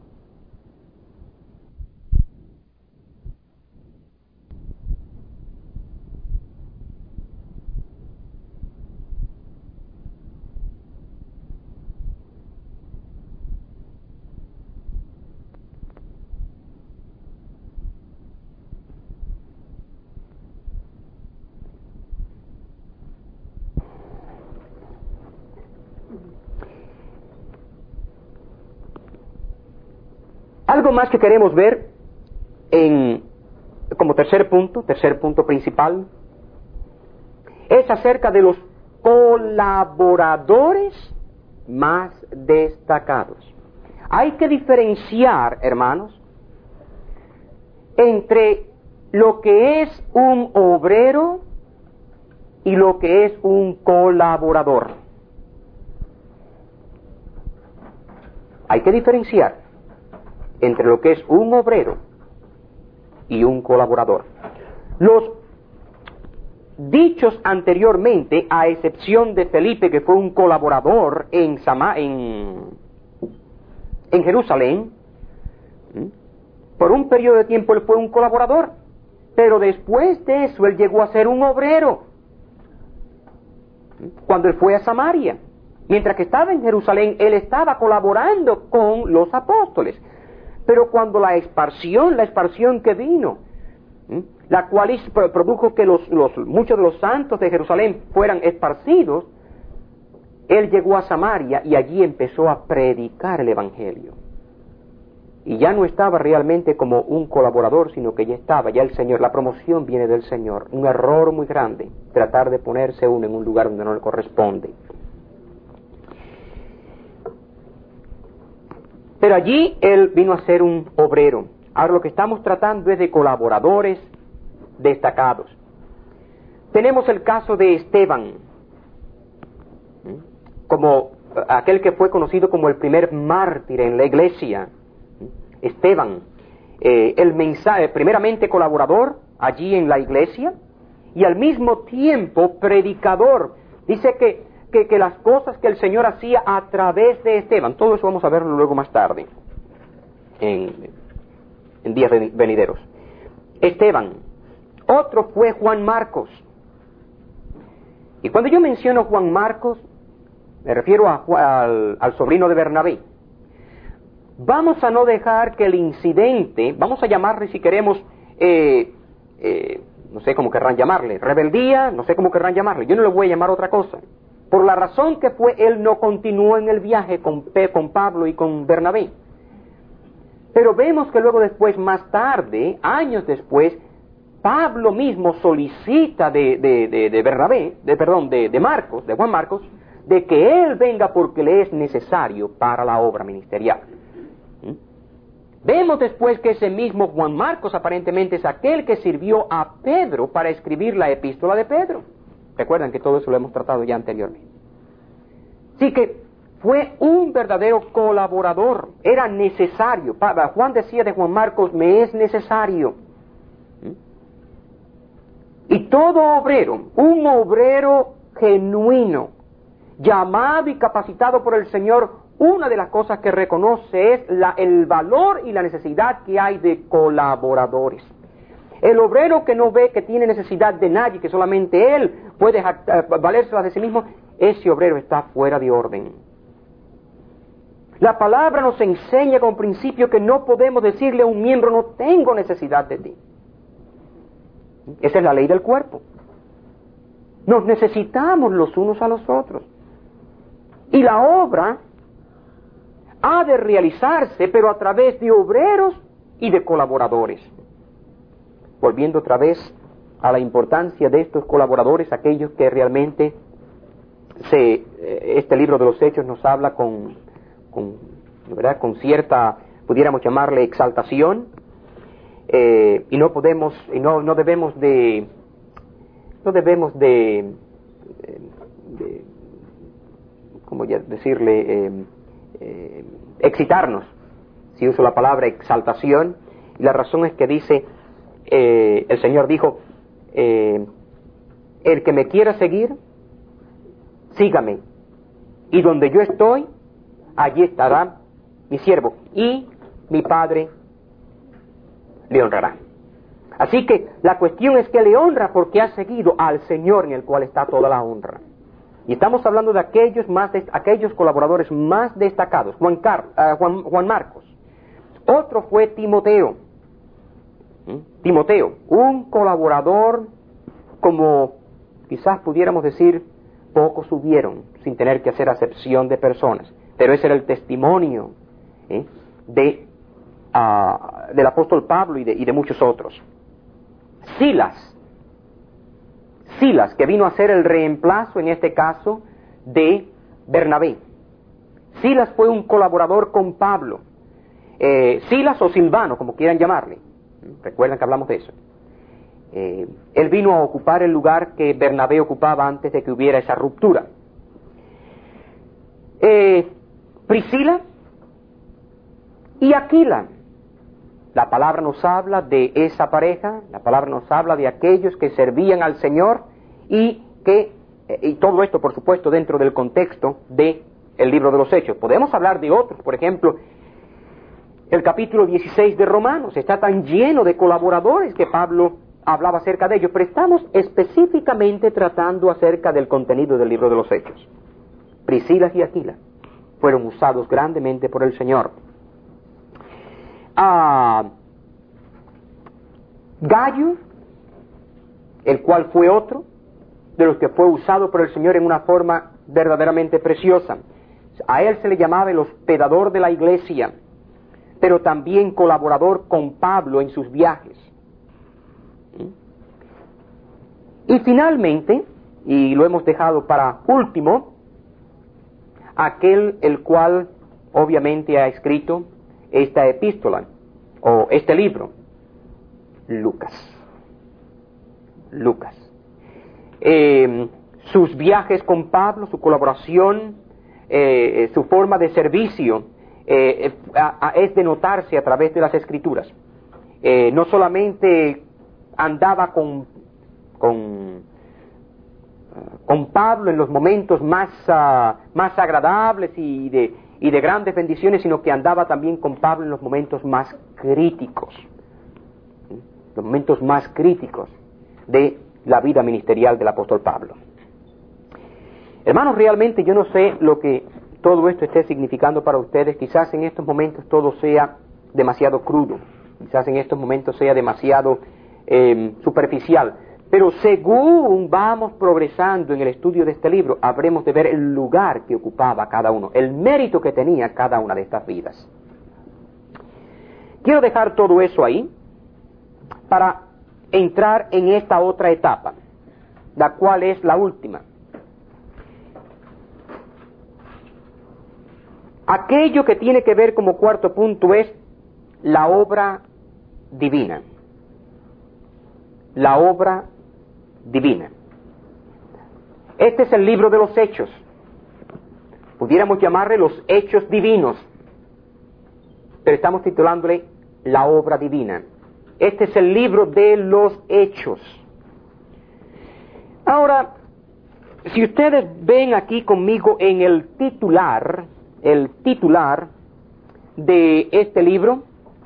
algo más que queremos ver en, como tercer punto, tercer punto principal, es acerca de los colaboradores más destacados. Hay que diferenciar, hermanos, entre lo que es un obrero y lo que es un colaborador. Hay que diferenciar entre lo que es un obrero y un colaborador. Los dichos anteriormente, a excepción de Felipe, que fue un colaborador en, Sama, en, en Jerusalén, ¿sí? Por un periodo de tiempo él fue un colaborador, pero después de eso él llegó a ser un obrero, ¿sí? Cuando él fue a Samaria. Mientras que estaba en Jerusalén, él estaba colaborando con los apóstoles. Pero cuando la expansión, la expansión que vino, ¿sí? La cual produjo que los, los, muchos de los santos de Jerusalén fueran esparcidos, él llegó a Samaria y allí empezó a predicar el Evangelio. Y ya no estaba realmente como un colaborador, sino que ya estaba, ya el Señor, la promoción viene del Señor. Un error muy grande, tratar de ponerse uno en un lugar donde no le corresponde. Pero allí él vino a ser un obrero. Ahora lo que estamos tratando es de colaboradores destacados. Tenemos el caso de Esteban, como aquel que fue conocido como el primer mártir en la iglesia. Esteban, eh, el mensaje, primeramente colaborador allí en la iglesia y al mismo tiempo predicador. Dice que, que, que las cosas que el Señor hacía a través de Esteban, todo eso vamos a verlo luego más tarde, en, en días venideros. Esteban. Otro fue Juan Marcos. Y cuando yo menciono Juan Marcos, me refiero a, al, al sobrino de Bernabé. Vamos a no dejar que el incidente, vamos a llamarle si queremos, eh, eh, no sé cómo querrán llamarle, rebeldía, no sé cómo querrán llamarle, yo no le voy a llamar otra cosa. Por la razón que fue, él no continuó en el viaje con, con Pablo y con Bernabé. Pero vemos que luego después, más tarde, años después, Pablo mismo solicita de, de, de, de Bernabé, de, perdón, de, de Marcos, de Juan Marcos, de que él venga porque le es necesario para la obra ministerial. ¿Mm? Vemos después que ese mismo Juan Marcos aparentemente es aquel que sirvió a Pedro para escribir la epístola de Pedro. Recuerdan que todo eso lo hemos tratado ya anteriormente. Así que fue un verdadero colaborador, era necesario. Juan decía de Juan Marcos, me es necesario. Y todo obrero, un obrero genuino, llamado y capacitado por el Señor, una de las cosas que reconoce es la, el valor y la necesidad que hay de colaboradores. El obrero que no ve que tiene necesidad de nadie, que solamente él puede valerse de sí mismo, ese obrero está fuera de orden. La palabra nos enseña como principio que no podemos decirle a un miembro, no tengo necesidad de ti. Esa es la ley del cuerpo. Nos necesitamos los unos a los otros. Y la obra ha de realizarse, pero a través de obreros y de colaboradores. Volviendo otra vez a la importancia de estos colaboradores, aquellos que realmente se, este libro de los Hechos nos habla con, con, ¿verdad? con cierta, pudiéramos llamarle exaltación. Eh, y no podemos y no, no debemos de no debemos de, de, de ¿cómo ya decirle? Eh, eh, excitarnos, si uso la palabra exaltación, y la razón es que dice eh, el Señor dijo eh, el que me quiera seguir sígame, y donde yo estoy allí estará mi siervo y mi Padre le honrará. Así que la cuestión es que le honra porque ha seguido al Señor en el cual está toda la honra. Y estamos hablando de aquellos más de, aquellos colaboradores más destacados. Juan, Car, uh, Juan, Juan Marcos. Otro fue Timoteo. ¿Mm? Timoteo, un colaborador como quizás pudiéramos decir pocos hubieron, sin tener que hacer acepción de personas. Pero ese era el testimonio ¿eh? de Uh, del apóstol Pablo y de, y de muchos otros. Silas, Silas, que vino a ser el reemplazo en este caso de Bernabé. Silas fue un colaborador con Pablo. Eh, Silas o Silvano, como quieran llamarle. Recuerdan que hablamos de eso. Eh, él vino a ocupar el lugar que Bernabé ocupaba antes de que hubiera esa ruptura. Eh, Priscila y Aquila. La palabra nos habla de esa pareja, la palabra nos habla de aquellos que servían al Señor y que, y todo esto por supuesto dentro del contexto de el libro de los Hechos. Podemos hablar de otros, por ejemplo, el capítulo dieciséis de Romanos está tan lleno de colaboradores que Pablo hablaba acerca de ellos, pero estamos específicamente tratando acerca del contenido del libro de los Hechos. Priscila y Aquila fueron usados grandemente por el Señor. Ah, Gallo, el cual fue otro de los que fue usado por el Señor en una forma verdaderamente preciosa. A él se le llamaba el hospedador de la iglesia, pero también colaborador con Pablo en sus viajes. Y finalmente, y lo hemos dejado para último, aquel el cual obviamente ha escrito esta epístola, o este libro, Lucas. Lucas. Eh, sus viajes con Pablo, su colaboración, eh, su forma de servicio, eh, a, a, es de notarse a través de las Escrituras. Eh, no solamente andaba con, con, con Pablo en los momentos más, uh, más agradables y de, y de grandes bendiciones, sino que andaba también con Pablo en los momentos más críticos, los momentos más críticos de la vida ministerial del apóstol Pablo. Hermanos, realmente yo no sé lo que todo esto esté significando para ustedes. Quizás en estos momentos todo sea demasiado crudo, quizás en estos momentos sea demasiado eh, superficial, pero según vamos progresando en el estudio de este libro, habremos de ver el lugar que ocupaba cada uno, el mérito que tenía cada una de estas vidas. Quiero dejar todo eso ahí para entrar en esta otra etapa, la cual es la última. Aquello que tiene que ver como cuarto punto es la obra divina. La obra divina. Este es el libro de los Hechos. Pudiéramos llamarle los Hechos divinos, pero estamos titulándole la obra divina. Este es el libro de los Hechos. Ahora, si ustedes ven aquí conmigo en el titular, el titular de este libro,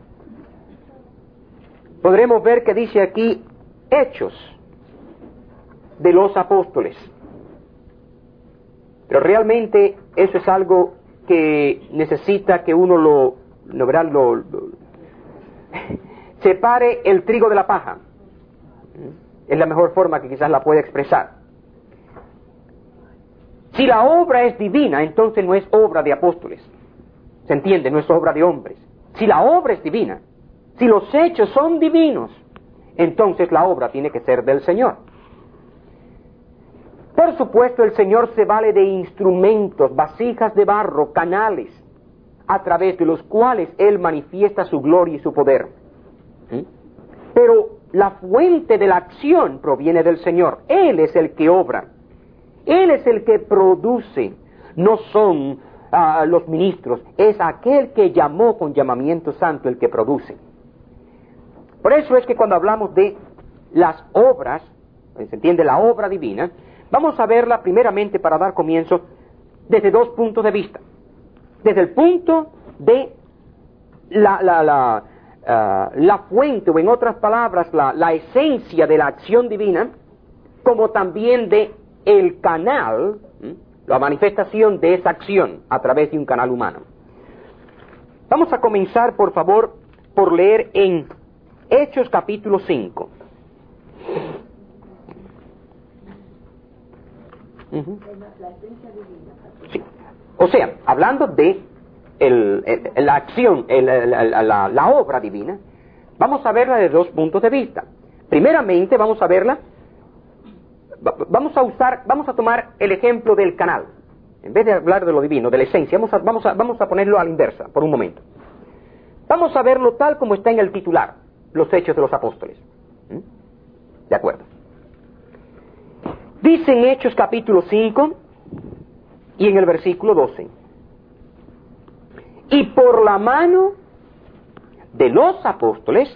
podremos ver que dice aquí Hechos de los Apóstoles. Pero realmente eso es algo que necesita que uno lo, lo, verá, lo, lo separe el trigo de la paja. Es la mejor forma que quizás la pueda expresar. Si la obra es divina, entonces no es obra de apóstoles. ¿Se entiende? No es obra de hombres. Si la obra es divina, si los hechos son divinos, entonces la obra tiene que ser del Señor. Por supuesto, el Señor se vale de instrumentos, vasijas de barro, canales, a través de los cuales Él manifiesta su gloria y su poder. ¿Sí? Pero la fuente de la acción proviene del Señor. Él es el que obra. Él es el que produce. No son uh, los ministros. Es aquel que llamó con llamamiento santo el que produce. Por eso es que cuando hablamos de las obras, ¿se entiende? La obra divina, vamos a verla primeramente para dar comienzo desde dos puntos de vista. Desde el punto de la, la, la, uh, la fuente, o en otras palabras, la, la esencia de la acción divina, como también de el canal, ¿sí? La manifestación de esa acción a través de un canal humano. Vamos a comenzar, por favor, por leer en Hechos capítulo cinco. Uh-huh. Sí. O sea, hablando de el, el, la acción, el, la, la, la obra divina, vamos a verla desde dos puntos de vista. Primeramente, vamos a verla, vamos a usar, vamos a tomar el ejemplo del canal. En vez de hablar de lo divino, de la esencia, vamos a, vamos a, vamos a ponerlo a la inversa, por un momento. Vamos a verlo tal como está en el titular, los Hechos de los Apóstoles. ¿Mm? De acuerdo. Dice en Hechos capítulo cinco y en el versículo doce. Y por la mano de los apóstoles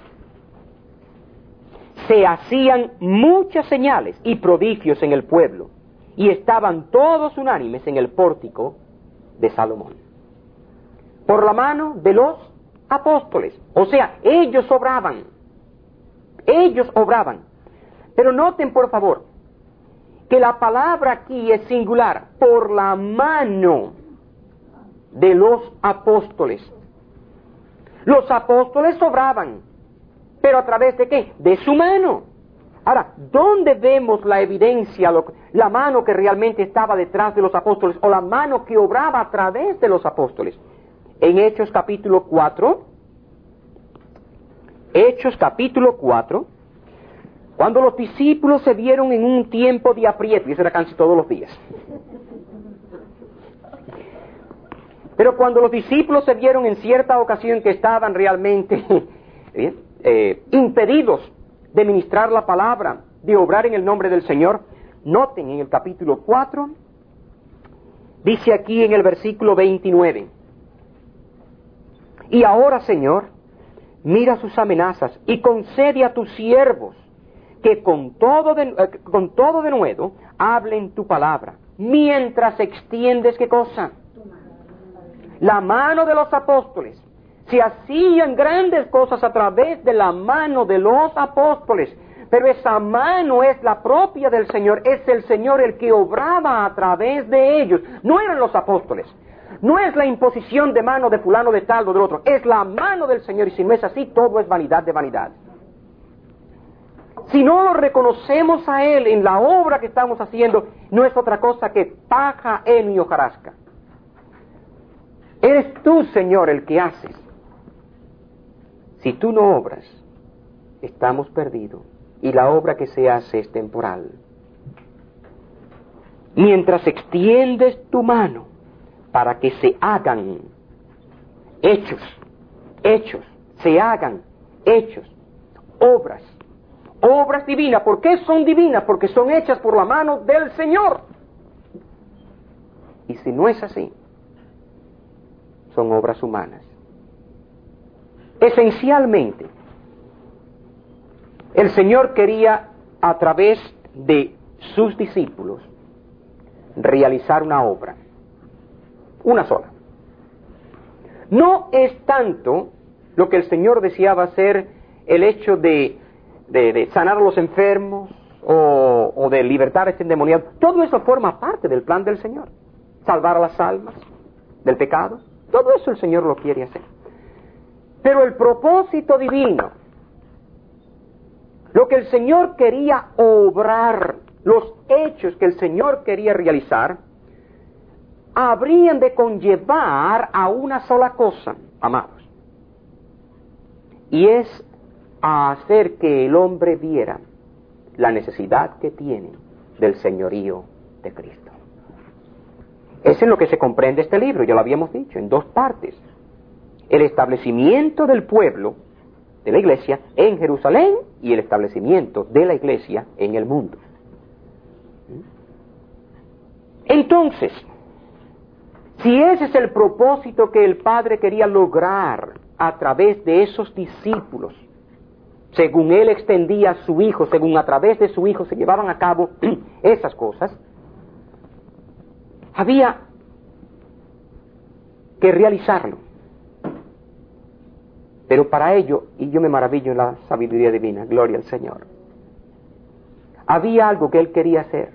se hacían muchas señales y prodigios en el pueblo, y estaban todos unánimes en el pórtico de Salomón. Por la mano de los apóstoles, o sea, ellos obraban, ellos obraban. Pero noten por favor, que la palabra aquí es singular, por la mano de los apóstoles. Los apóstoles obraban, pero ¿a través de qué? De su mano. Ahora, ¿dónde vemos la evidencia, lo, la mano que realmente estaba detrás de los apóstoles, o la mano que obraba a través de los apóstoles? En Hechos capítulo cuatro, Hechos capítulo cuatro, cuando los discípulos se vieron en un tiempo de aprieto, y eso era casi todos los días. Pero cuando los discípulos se vieron en cierta ocasión que estaban realmente ¿bien? Eh, impedidos de ministrar la palabra, de obrar en el nombre del Señor, noten en el capítulo cuatro, dice aquí en el versículo veintinueve, y ahora, Señor, mira sus amenazas y concede a tus siervos que con todo de, eh, con todo de nuevo hablen tu palabra, mientras extiendes, ¿qué cosa? La mano de los apóstoles. Se hacían grandes cosas a través de la mano de los apóstoles, pero esa mano es la propia del Señor, es el Señor el que obraba a través de ellos, no eran los apóstoles, no es la imposición de mano de fulano de tal o del otro, es la mano del Señor, y si no es así, todo es vanidad de vanidad. Si no lo reconocemos a Él en la obra que estamos haciendo, no es otra cosa que paja, heno y hojarasca. Eres tú, Señor, el que haces. Si tú no obras, estamos perdidos, y la obra que se hace es temporal. Mientras extiendes tu mano para que se hagan hechos, hechos, se hagan hechos, obras, obras divinas. ¿Por qué son divinas? Porque son hechas por la mano del Señor. Y si no es así, son obras humanas. Esencialmente, el Señor quería, a través de sus discípulos, realizar una obra, una sola. No es tanto lo que el Señor deseaba hacer el hecho de, de, de sanar a los enfermos o, o de libertar a este endemoniado. Todo eso forma parte del plan del Señor. Salvar a las almas del pecado. Todo eso el Señor lo quiere hacer. Pero el propósito divino, lo que el Señor quería obrar, los hechos que el Señor quería realizar, habrían de conllevar a una sola cosa, amados. Y es a hacer que el hombre viera la necesidad que tiene del señorío de Cristo. Es en lo que se comprende este libro, ya lo habíamos dicho, en dos partes. El establecimiento del pueblo, de la iglesia, en Jerusalén, y el establecimiento de la iglesia en el mundo. Entonces, si ese es el propósito que el Padre quería lograr a través de esos discípulos, según Él extendía a su Hijo, según a través de su Hijo se llevaban a cabo esas cosas, había que realizarlo. Pero para ello, y yo me maravillo en la sabiduría divina, gloria al Señor, había algo que Él quería hacer.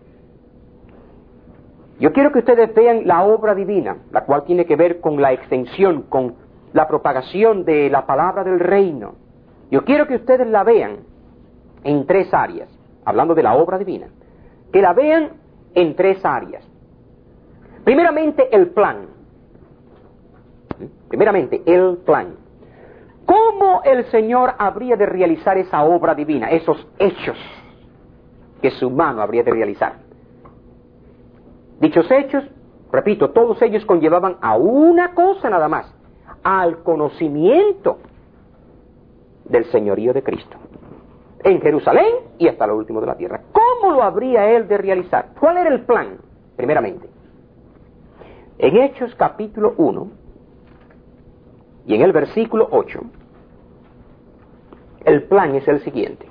Yo quiero que ustedes vean la obra divina, la cual tiene que ver con la extensión, con la propagación de la palabra del reino. Yo quiero que ustedes la vean en tres áreas, hablando de la obra divina, que la vean en tres áreas. Primeramente, el plan. Primeramente, el plan. ¿Cómo el Señor habría de realizar esa obra divina, esos hechos que su mano habría de realizar? Dichos hechos, repito, todos ellos conllevaban a una cosa nada más, al conocimiento del señorío de Cristo. en Jerusalén y hasta lo último de la tierra. ¿Cómo lo habría él de realizar? ¿Cuál era el plan? Primeramente, en Hechos capítulo uno y en el versículo ocho, el plan es el siguiente: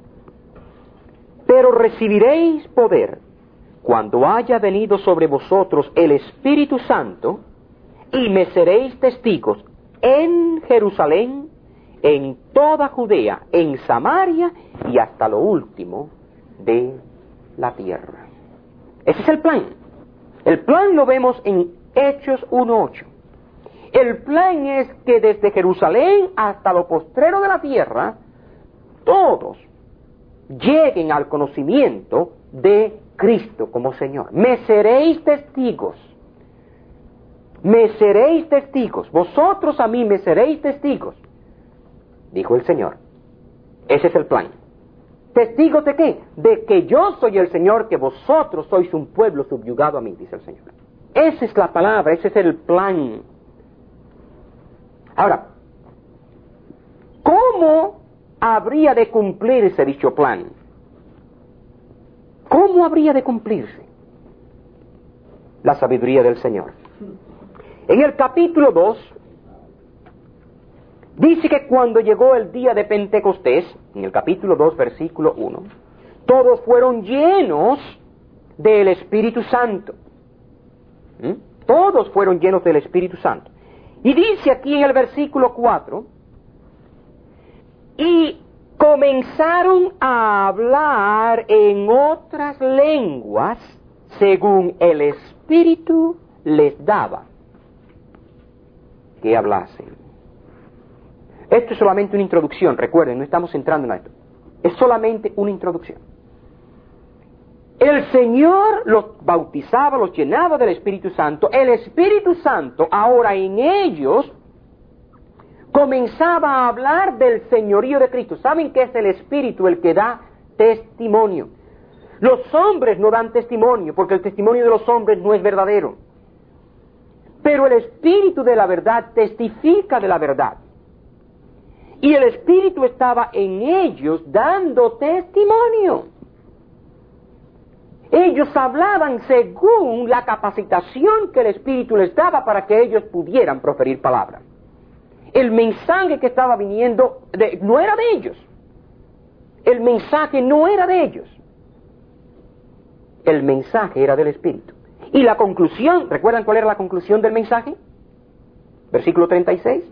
pero recibiréis poder cuando haya venido sobre vosotros el Espíritu Santo, y me seréis testigos en Jerusalén, en toda Judea, en Samaria y hasta lo último de la tierra. Ese es el plan. El plan lo vemos en Hechos uno ocho. El plan es que desde Jerusalén hasta lo postrero de la tierra, todos lleguen al conocimiento de Cristo como Señor. Me seréis testigos. Me seréis testigos. Vosotros a mí me seréis testigos, dijo el Señor. Ese es el plan. ¿Testigos de qué? De que yo soy el Señor, que vosotros sois un pueblo subyugado a mí, dice el Señor. Esa es la palabra, ese es el plan. Ahora, ¿cómo habría de cumplirse dicho plan? ¿Cómo habría de cumplirse? La sabiduría del Señor. En el capítulo dos, dice que cuando llegó el día de Pentecostés, en el capítulo dos, versículo uno, todos fueron llenos del Espíritu Santo. ¿Mm? Todos fueron llenos del Espíritu Santo. Y dice aquí en el versículo cuatro, y comenzaron a hablar en otras lenguas según el Espíritu les daba que hablasen. Esto es solamente una introducción, recuerden, no estamos entrando en esto. Es solamente una introducción. El Señor los bautizaba, los llenaba del Espíritu Santo. El Espíritu Santo, ahora en ellos, comenzaba a hablar del señorío de Cristo. ¿Saben que es el Espíritu el que da testimonio? Los hombres no dan testimonio, porque el testimonio de los hombres no es verdadero. Pero el Espíritu de la verdad testifica de la verdad. Y el Espíritu estaba en ellos dando testimonio. Ellos hablaban según la capacitación que el Espíritu les daba para que ellos pudieran proferir palabras. El mensaje que estaba viniendo de, no era de ellos. El mensaje no era de ellos. El mensaje era del Espíritu. Y la conclusión, ¿recuerdan cuál era la conclusión del mensaje? Versículo treinta y seis.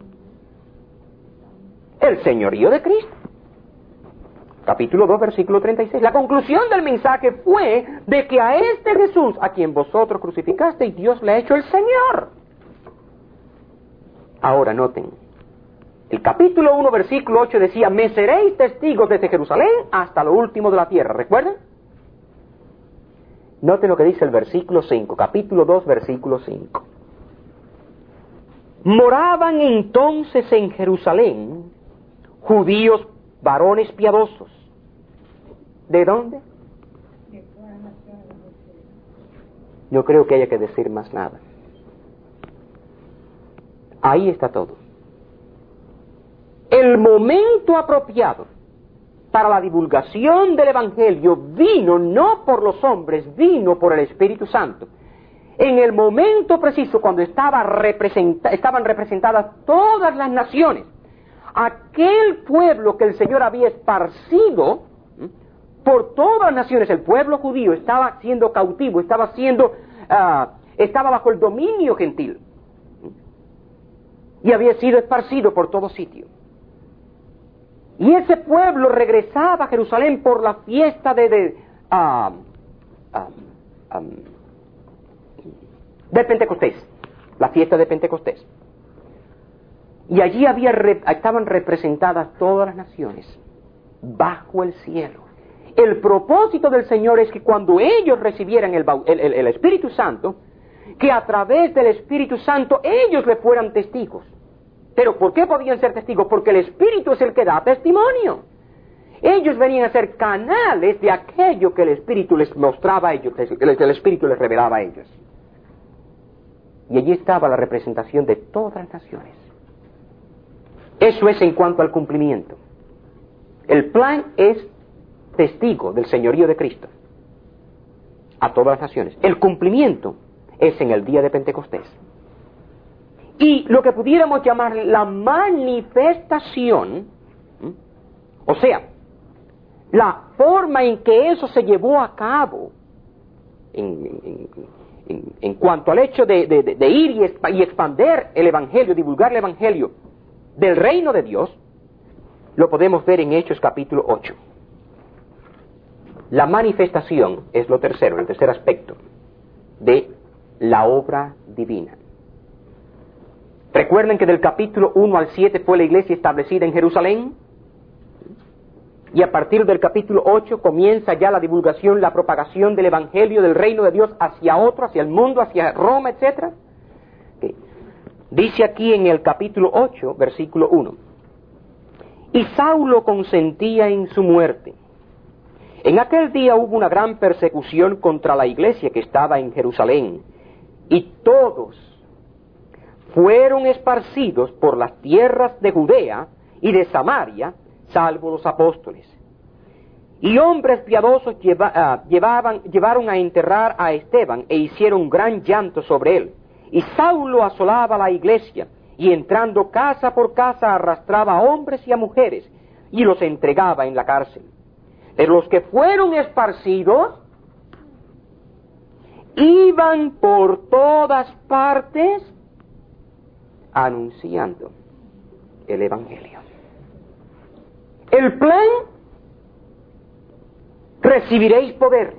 El señorío de Cristo. Capítulo dos, versículo treinta y seis. La conclusión del mensaje fue de que a este Jesús, a quien vosotros crucificasteis, Dios le ha hecho el Señor. Ahora noten, el capítulo uno, versículo ocho decía, me seréis testigos desde Jerusalén hasta lo último de la tierra. ¿Recuerdan? Noten lo que dice el versículo cinco, capítulo dos, versículo cinco. Moraban entonces en Jerusalén judíos varones piadosos. ¿De dónde? Yo creo que haya que decir más nada. Ahí está todo. El momento apropiado para la divulgación del Evangelio vino no por los hombres, vino por el Espíritu Santo. En el momento preciso, cuando estaba representa- estaban representadas todas las naciones, aquel pueblo que el Señor había esparcido ¿sí? por todas las naciones, el pueblo judío estaba siendo cautivo, estaba siendo, uh, estaba bajo el dominio gentil ¿sí? y había sido esparcido por todo sitio. Y ese pueblo regresaba a Jerusalén por la fiesta de, de, uh, uh, um, de Pentecostés, la fiesta de Pentecostés. Y allí había, estaban representadas todas las naciones, bajo el cielo. El propósito del Señor es que cuando ellos recibieran el, el, el, el Espíritu Santo, que a través del Espíritu Santo ellos le fueran testigos. ¿Pero por qué podían ser testigos? Porque el Espíritu es el que da testimonio. Ellos venían a ser canales de aquello que el Espíritu les mostraba a ellos, que el Espíritu les revelaba a ellos. Y allí estaba la representación de todas las naciones. Eso es en cuanto al cumplimiento. El plan es testigo del señorío de Cristo a todas las naciones. El cumplimiento es en el día de Pentecostés. Y lo que pudiéramos llamar la manifestación, ¿sí? O sea, la forma en que eso se llevó a cabo en, en, en, en cuanto al hecho de, de, de ir y, y expander el Evangelio, divulgar el Evangelio del reino de Dios, lo podemos ver en Hechos capítulo ocho. La manifestación es lo tercero, el tercer aspecto de la obra divina. Recuerden que del capítulo uno al siete fue la iglesia establecida en Jerusalén, y a partir del capítulo ocho comienza ya la divulgación, la propagación del Evangelio del reino de Dios hacia otro, hacia el mundo, hacia Roma, etcétera. Okay. Dice aquí en el capítulo ocho, versículo uno, y Saulo consentía en su muerte. En aquel día hubo una gran persecución contra la iglesia que estaba en Jerusalén, y todos fueron esparcidos por las tierras de Judea y de Samaria, salvo los apóstoles. Y hombres piadosos lleva, uh, llevaban, llevaron a enterrar a Esteban e hicieron gran llanto sobre él. Y Saulo asolaba la iglesia, y entrando casa por casa arrastraba a hombres y a mujeres, y los entregaba en la cárcel. Pero los que fueron esparcidos iban por todas partes anunciando el Evangelio. El plan: recibiréis poder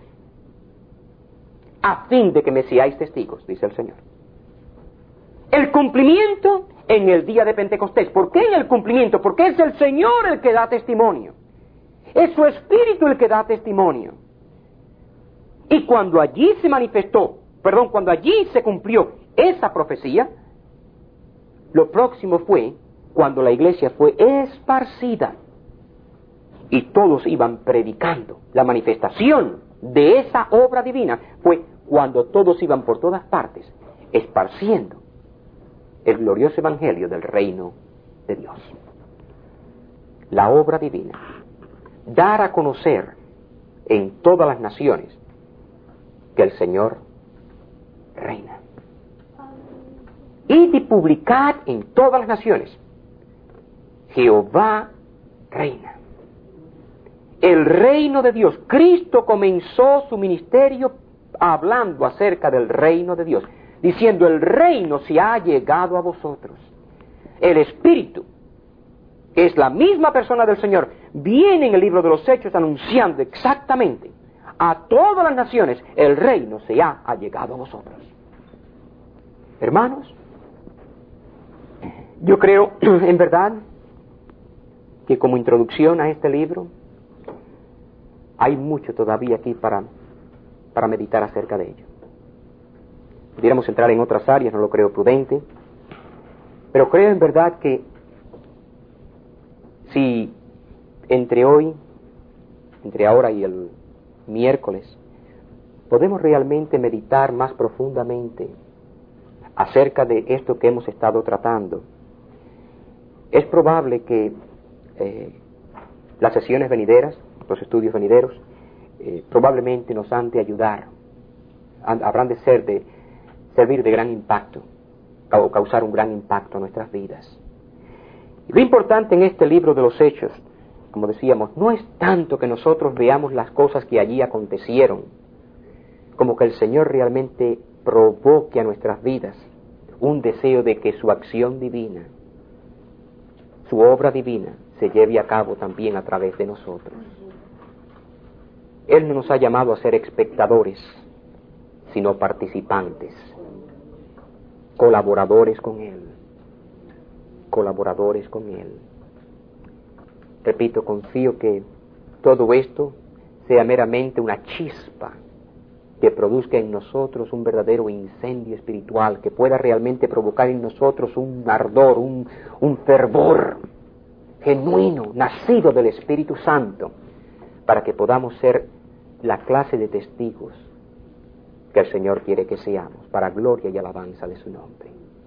a fin de que me seáis testigos, dice el Señor. El cumplimiento en el día de Pentecostés. ¿Por qué en el cumplimiento? Porque es el Señor el que da testimonio. Es su Espíritu el que da testimonio. Y cuando allí se manifestó, perdón, cuando allí se cumplió esa profecía, lo próximo fue cuando la iglesia fue esparcida y todos iban predicando. La manifestación de esa obra divina fue cuando todos iban por todas partes esparciendo el glorioso evangelio del reino de Dios. La obra divina: dar a conocer en todas las naciones que el Señor reina. Y de publicar en todas las naciones: Jehová reina. El reino de Dios. Cristo comenzó su ministerio hablando acerca del reino de Dios, diciendo: el reino se ha llegado a vosotros. El Espíritu, que es la misma persona del Señor, viene en el libro de los Hechos anunciando exactamente a todas las naciones: el reino se ha allegado a vosotros. Hermanos, yo creo en verdad que como introducción a este libro hay mucho todavía aquí para, para meditar acerca de ello. Pudiéramos entrar en otras áreas, no lo creo prudente, pero creo en verdad que si entre hoy, entre ahora y el miércoles, podemos realmente meditar más profundamente acerca de esto que hemos estado tratando, es probable que eh, las sesiones venideras, los estudios venideros, eh, probablemente nos han de ayudar, han, habrán de ser de servir de gran impacto, o causar un gran impacto a nuestras vidas. Y lo importante en este libro de los Hechos, como decíamos, no es tanto que nosotros veamos las cosas que allí acontecieron, como que el Señor realmente provoque a nuestras vidas un deseo de que su acción divina, su obra divina, se lleve a cabo también a través de nosotros. Él no nos ha llamado a ser espectadores, sino participantes, colaboradores con Él, colaboradores con Él. Repito, confío que todo esto sea meramente una chispa que produzca en nosotros un verdadero incendio espiritual, que pueda realmente provocar en nosotros un ardor, un, un fervor genuino, nacido del Espíritu Santo, para que podamos ser la clase de testigos que el Señor quiere que seamos, para gloria y alabanza de su nombre.